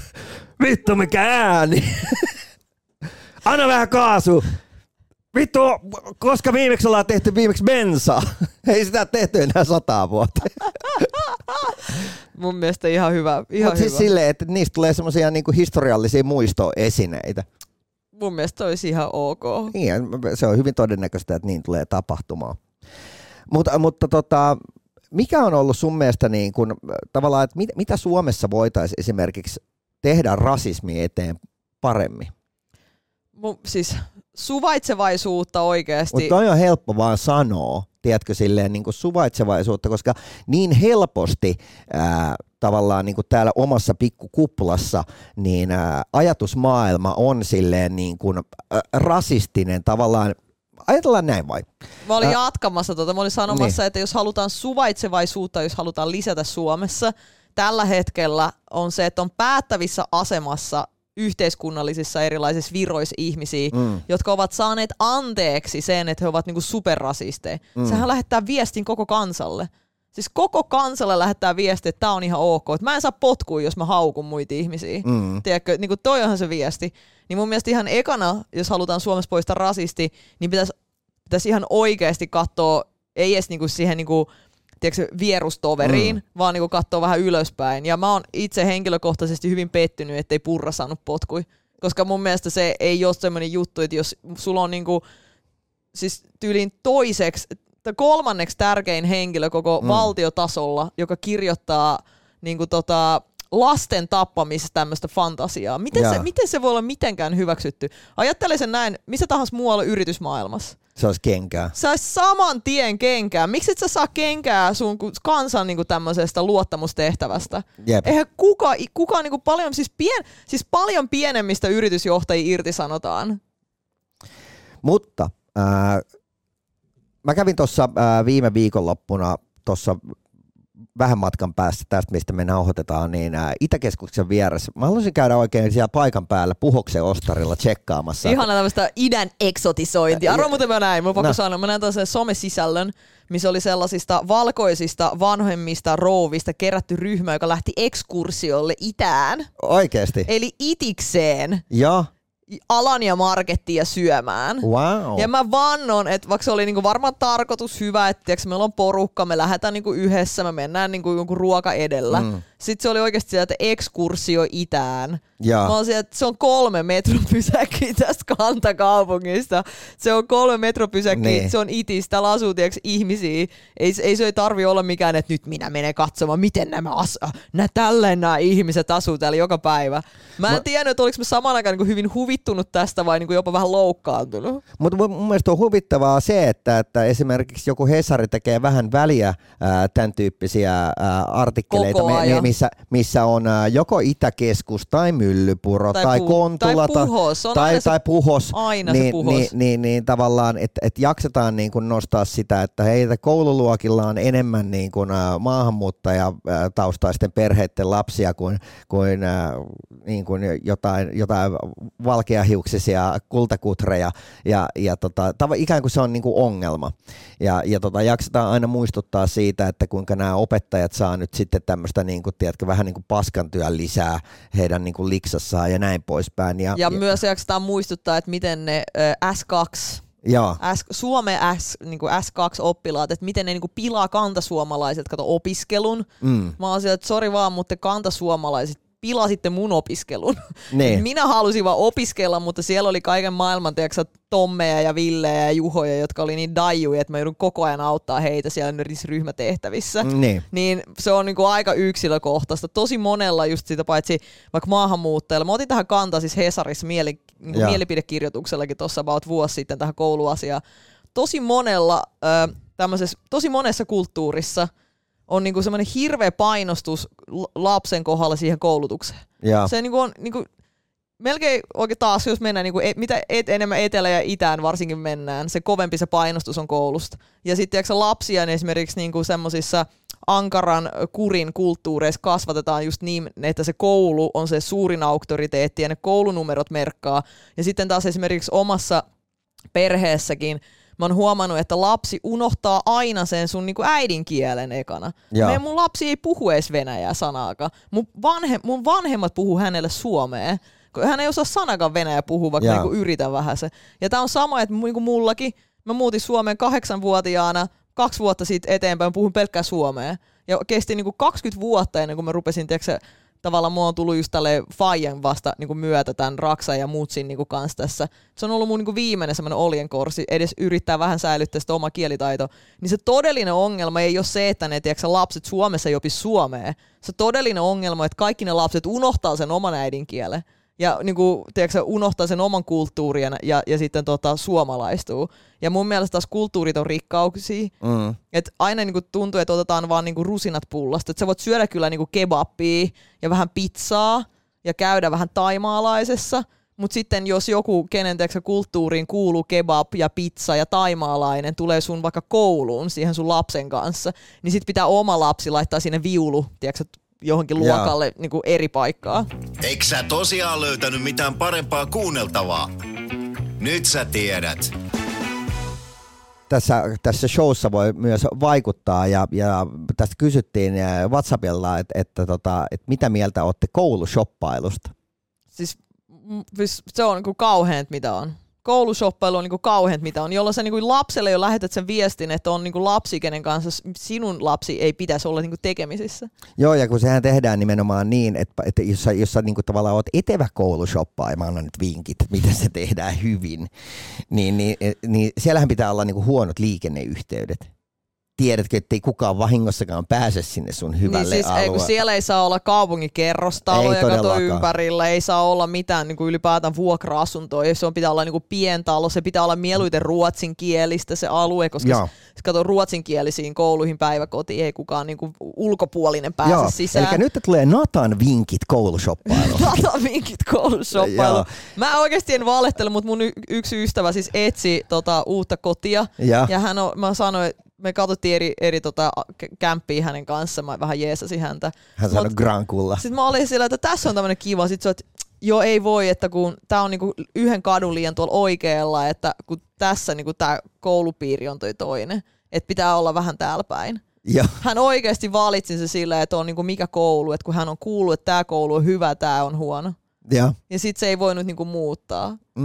Vittu mikä ääni! Anna vähän kaasu! Vittu, koska viimeksi ollaan tehty viimeksi bensaa? Ei sitä tehty enää sataa vuotta. Mun mielestä ihan hyvä. Mutta siis silleen, että niistä tulee semmoisia niinku historiallisia muistoesineitä. Mun mielestä olisi ihan ok. Niin, se on hyvin todennäköistä, että niin tulee tapahtumaan. Mutta, mutta tota, mikä on ollut sun mielestä niin kun, tavallaan, että mit, mitä Suomessa voitaisiin esimerkiksi tehdä rasismi eteen paremmin? Mun, siis suvaitsevaisuutta oikeasti. Mutta toi on helppo vaan sanoa, tiedätkö, silleen niin kuin suvaitsevaisuutta, koska niin helposti ää, tavallaan niin kuin täällä omassa pikkukuplassa, niin ää, ajatusmaailma on silleen niin kuin ää, rasistinen tavallaan. Ajatellaan näin vai? Mä olin jatkamassa tuota, mä olin sanomassa, niin. Että jos halutaan suvaitsevaisuutta, jos halutaan lisätä Suomessa, tällä hetkellä on se, että on päättävissä asemassa yhteiskunnallisissa erilaisissa viroissa ihmisiä, mm. jotka ovat saaneet anteeksi sen, että he ovat niinku superrasisteja. Mm. Sehän lähettää viestin koko kansalle. Siis koko kansalle lähettää viesti, että tää on ihan ok. Että mä en saa potkua, jos mä haukun muita ihmisiä. Mm. Tiedätkö, niin toi onhan se viesti. Niin mun mielestä ihan ekana, jos halutaan Suomessa poistaa rasisti, niin pitäisi pitäis ihan oikeasti katsoa, ei edes niinku siihen niinku, tiedätkö, vierustoveriin, mm. vaan niinku katsoa vähän ylöspäin. Ja mä oon itse henkilökohtaisesti hyvin pettynyt, ettei Purra saanut potkui. Koska mun mielestä se ei ole semmoinen juttu, että jos sulla on niinku, siis tyyliin toiseksi, kolmanneksi tärkein henkilö koko mm. valtiotasolla, joka kirjoittaa niinku tota, lasten tappamisesta tämmöistä fantasiaa. Miten se, miten se voi olla mitenkään hyväksytty? Ajattele sen näin, missä tahansa muualla yritysmaailmassa. Se olisi kenkää. Se olisi saman tien kenkää. Miksi et sä saa kenkää sun kansan niinku tämmöisestä luottamustehtävästä? Jep. Eihän kuka, kuka niinku paljon, siis, pien, siis paljon pienemmistä yritysjohtajia irtisanotaan. Mutta äh, mä kävin tuossa äh, viime viikonloppuna tuossa vähän matkan päästä tästä, mistä me nauhoitetaan, niin ää, Itäkeskuksen vieressä. Mä haluaisin käydä oikein siellä paikan päällä Puhoksen ostarilla tsekkaamassa. Ihana tämmöistä idän eksotisointia. Arvo muuten mä näin, mulla pakko no. sanoa. Mä näin tällaisen somesisällön, missä oli sellaisista valkoisista vanhemmista rouvista kerätty ryhmä, joka lähti ekskursiolle itään. Oikeesti? Eli itikseen. Joo. Alania markettia syömään. Wow. Ja mä vannon, että vaikka se oli niinku varmaan tarkoitus hyvä, että tiiäks, meillä on porukka, me lähdetään niinku yhdessä, me mennään niinku jonkun ruoka edellä. Mm. Sitten se oli oikeasti sieltä, että ekskursio itään. Ja. Mä oon sieltä, että se on kolme metropysäkkiä tästä kantakaupungista. Se on kolme metropysäkkiä, niin. se on itis, täällä asuu tiiäks, ihmisiä. Ei, ei se ei tarvi olla mikään, että nyt minä menen katsomaan, miten nämä, as- nää, tälleen nämä ihmiset asuu täällä joka päivä. Mä en mä... tiedä, että oliko mä samaan aikaan niin hyvin huvittunut tästä vai niin jopa vähän loukkaantunut. Mutta mun mielestä on huvittavaa se, että, että esimerkiksi joku Hesari tekee vähän väliä ää, tämän tyyppisiä ää, artikkeleita, me, missä, missä on ää, joko Itäkeskus tai Myllypuro tai, tai pu- Kontula tai Puhos, tai, se, tai Puhos, aina niin, se Puhos. Niin, niin, niin tavallaan, että et jaksetaan niin kun nostaa sitä, että heitä koululuokilla on enemmän niin kun, ä, maahanmuuttajataustaisten perheiden lapsia kuin, kuin, ä, niin kuin jotain, jotain valkeahiuksisia kultakutreja ja, ja tota, tav- ikään kuin se on niin kuin ongelma. Ja, ja tota, jaksetaan aina muistuttaa siitä, että kuinka nämä opettajat saa nyt sitten tämmöistä niin kuin, tiedätkö, vähän niin kuin paskantyön lisää heidän niin kuin liksassaan ja näin poispäin. Ja, ja, ja myös jaksetaan muistuttaa, että miten ne äh, S kaksi S, Suomen S, niin kuin S kaksi-oppilaat, että miten ne niin kuin pilaa kantasuomalaiset, kato opiskelun. Mm. Mä oon sieltä, että sori vaan, mutta kantasuomalaiset pilasitte mun opiskelun. Niin. Minä halusin vaan opiskella, mutta siellä oli kaiken maailman tiiäksä, Tommeja ja Villejä ja Juhoja, jotka oli niin daijuja, että mä joudun koko ajan auttaa heitä siellä ryhmätehtävissä. Niin, niin se on niinku aika yksilökohtaista. Tosi monella just sitä paitsi vaikka maahanmuuttajilla. Mä otin tähän kantaa siis Hesarissa mieli, niinku mielipidekirjoituksellakin tuossa about vuosi sitten tähän kouluasiaan. Tosi monella, äh, tämmöisessä, tosi monessa kulttuurissa on niinku semmoinen hirveä painostus lapsen kohdalla siihen koulutukseen. Ja. Se niinku on niinku, melkein oikein taas, jos mennään, niinku, et, mitä et, enemmän etelä ja itään varsinkin mennään, se kovempi se painostus on koulusta. Ja sitten lapsia niin esimerkiksi niinku semmoisissa ankaran kurin kulttuureissa kasvatetaan just niin, että se koulu on se suurin auktoriteetti ja ne koulunumerot merkkaa. Ja sitten taas esimerkiksi omassa perheessäkin mä oon huomannut, että lapsi unohtaa aina sen sun niinku äidinkielen ekana. Meidän mun lapsi ei puhu edes venäjää sanaakaan. Mun, vanhe, mun vanhemmat puhuu hänelle suomea. Hän ei osaa sanakaan venäjää puhua, vaikka niinku yritän vähän se. Ja tää on sama, että niinku mullakin. Mä muutin Suomeen kahdeksanvuotiaana, kaksi vuotta siitä eteenpäin, mä puhun pelkkää suomea. Ja kesti niinku kaksikymmentä vuotta ennen kuin mä rupesin, tiiäksä, tavallaan mua on tullut just tälleen faijan vasta niin kuin myötä tämän Raksan ja Mutsin niin kuin kanssa tässä. Se on ollut mun niin kuin viimeinen semmoinen oljenkorsi, edes yrittää vähän säilyttää sitä oma kielitaito. Niin se todellinen ongelma ei ole se, että ne tiiäksä, lapset Suomessa ei opi suomea. Se todellinen ongelma on, että kaikki ne lapset unohtaa sen oman äidinkielen. Ja niin kuin, tiedätkö, unohtaa sen oman kulttuurien ja, ja sitten tota, suomalaistuu. Ja mun mielestä taas kulttuurit on rikkauksia. Mm. Et aina niin kuin, tuntuu, että otetaan vaan niin kuin, rusinat pullasta. Et sä voit syödä kyllä niin kuin, kebabia ja vähän pizzaa ja käydä vähän taimaalaisessa. Mutta sitten jos joku, kenen tiedätkö, kulttuuriin kuuluu kebab ja pizza ja taimaalainen, tulee sun vaikka kouluun siihen sun lapsen kanssa, niin sit pitää oma lapsi laittaa sinne viulu, tiedätkö, johonkin luokalle niin kuin eri paikkaa. Eikö sä tosiaan löytänyt mitään parempaa kuunneltavaa? Nyt sä tiedät. Tässä, tässä showssa voi myös vaikuttaa ja, ja tästä kysyttiin WhatsAppilla, että, että, että, että mitä mieltä olette koulushoppailusta? Siis se on niin kuin kauhean, mitä on. Koulushoppailu on niinku kauhean, mitä on, jolloin sä niinku lapselle jo lähetät sen viestin, että on niinku lapsi, kenen kanssa sinun lapsi ei pitäisi olla niinku tekemisissä. Joo, ja kun sehän tehdään nimenomaan niin, että, että jos sä, jos sä niinku tavallaan oot etevä koulushoppaaja, mä annan nyt vinkit, miten se tehdään hyvin, niin, niin, niin siellähän pitää olla niinku huonot liikenneyhteydet. Tiedätkö, ettei kukaan vahingossakaan pääse sinne sun hyvälle niin siis, alueelle. Ei, siellä ei saa olla kaupungin kerrostaloja kato ympärillä, ei saa olla mitään niin kuin ylipäätään vuokra-asuntoja, se on, pitää olla niin kuin pientalo, se pitää olla mieluiten ruotsinkielistä se alue, koska Joo. kato ruotsinkielisiin kouluihin päiväkotiin ei kukaan niin kuin ulkopuolinen pääse Joo. sisään. Eli nyt tulee Natan vinkit koulushoppailua. Natan vinkit koulushoppailua. Mä oikeasti en valehtele, mutta mun y- yksi ystävä siis etsi tota, uutta kotia ja, ja hän on, mä sanoin, me katsottiin eri, eri tota, kämppiä hänen kanssaan, mä vähän jeesasin häntä. Hän sanoi Grankulla. Sitten mä olin sillä, että tässä on tämmöinen kiva. Sitten se että joo ei voi, että kun tää on niinku yhden kadun liian tuolla oikealla, että kun tässä niinku tää koulupiiri on toi toinen, että pitää olla vähän täällä päin. Ja. Hän oikeasti valitsi se sillä, että on niinku mikä koulu, että kun hän on kuullut, että tää koulu on hyvä, tää on huono. Ja, ja sit se ei voinut niinku muuttaa. Mm.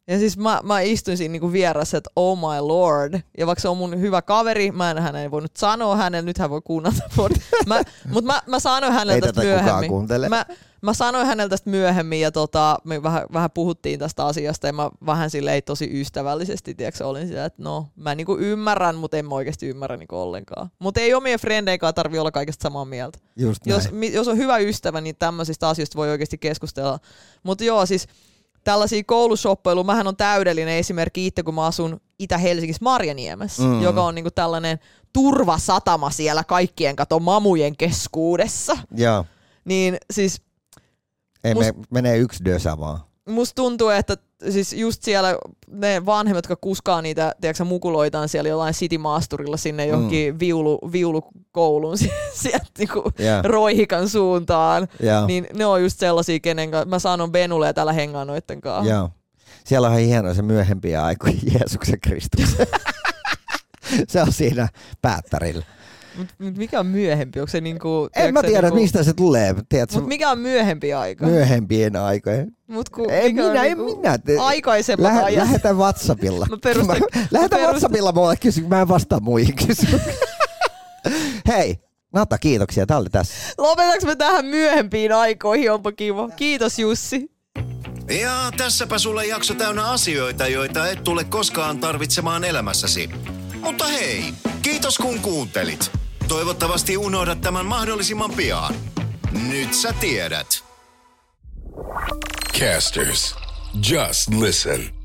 Ja siis mä, mä istuin siinä niinku vieressä, että oh my lord. Ja vaikka se on mun hyvä kaveri, mä en hänen voinut sanoa hänelle, nyt hän voi kuunnella. Mutta mä, mä sanoin hänelle tästä myöhemmin. Mä, mä sanoin hänelle tästä myöhemmin ja tota, me vähän, vähän puhuttiin tästä asiasta ja mä vähän silleen tosi ystävällisesti, tiedätkö, olin siellä, että no mä niinku ymmärrän, mutta en mä oikeasti ymmärrä niinku ollenkaan. Mutta ei omien frendeikaan tarvitse olla kaikesta samaa mieltä. Jos, jos on hyvä ystävä, niin tämmöisistä asioista voi oikeasti keskustella. Mutta joo, siis tällaisia koulushoppeilua, mähän on täydellinen esimerkki itse, kun mä asun Itä-Helsingissä Marjaniemessä, mm. joka on niinku tällainen turvasatama siellä kaikkien kato mamujen keskuudessa. Joo. Niin siis ei must, me, menee yksi dösä vaan. Musta tuntuu, että siis just siellä ne vanhemmat, jotka kuskaa niitä, tiedätkö, mukuloitaan siellä jollain City-maasturilla sinne johonkin mm. viulu, viulukouluun sieltä niinku yeah. Roihikan suuntaan, yeah. niin ne on just sellaisia, kenen kanssa mä sanon Benulle ja täällä hengaan noitten kanssa. Yeah. Siellä on hienoa se myöhempiä aikoja Jeesuksen Kristus. Se on siinä päättärillä. Mut mikä on myöhempi? Onko se niinku... En mä tiedä, niinku, mistä se tulee. Mutta mikä on myöhempi aika? Myöhempien aikojen. Mut ku, ei minä, ei niinku, minä. Aikaisemmat Lähe, ajat. Lähetä WhatsAppilla. Mä perustan, Lähetä mä perustan. WhatsAppilla mulle kysymyksiä. Mä en vastaa muihin kysymyksiin. Hei, Nata, kiitoksia. Tää oli tässä. Lopetaanko me tähän myöhempiin aikoihin? Onpa kiva. Kiitos Jussi. Ja tässäpä sulle jakso täynnä asioita, joita et tule koskaan tarvitsemaan elämässäsi. Mutta hei, kiitos kun kuuntelit. Toivottavasti unohdat tämän mahdollisimman pian. Nyt sä tiedät. Casters, just listen.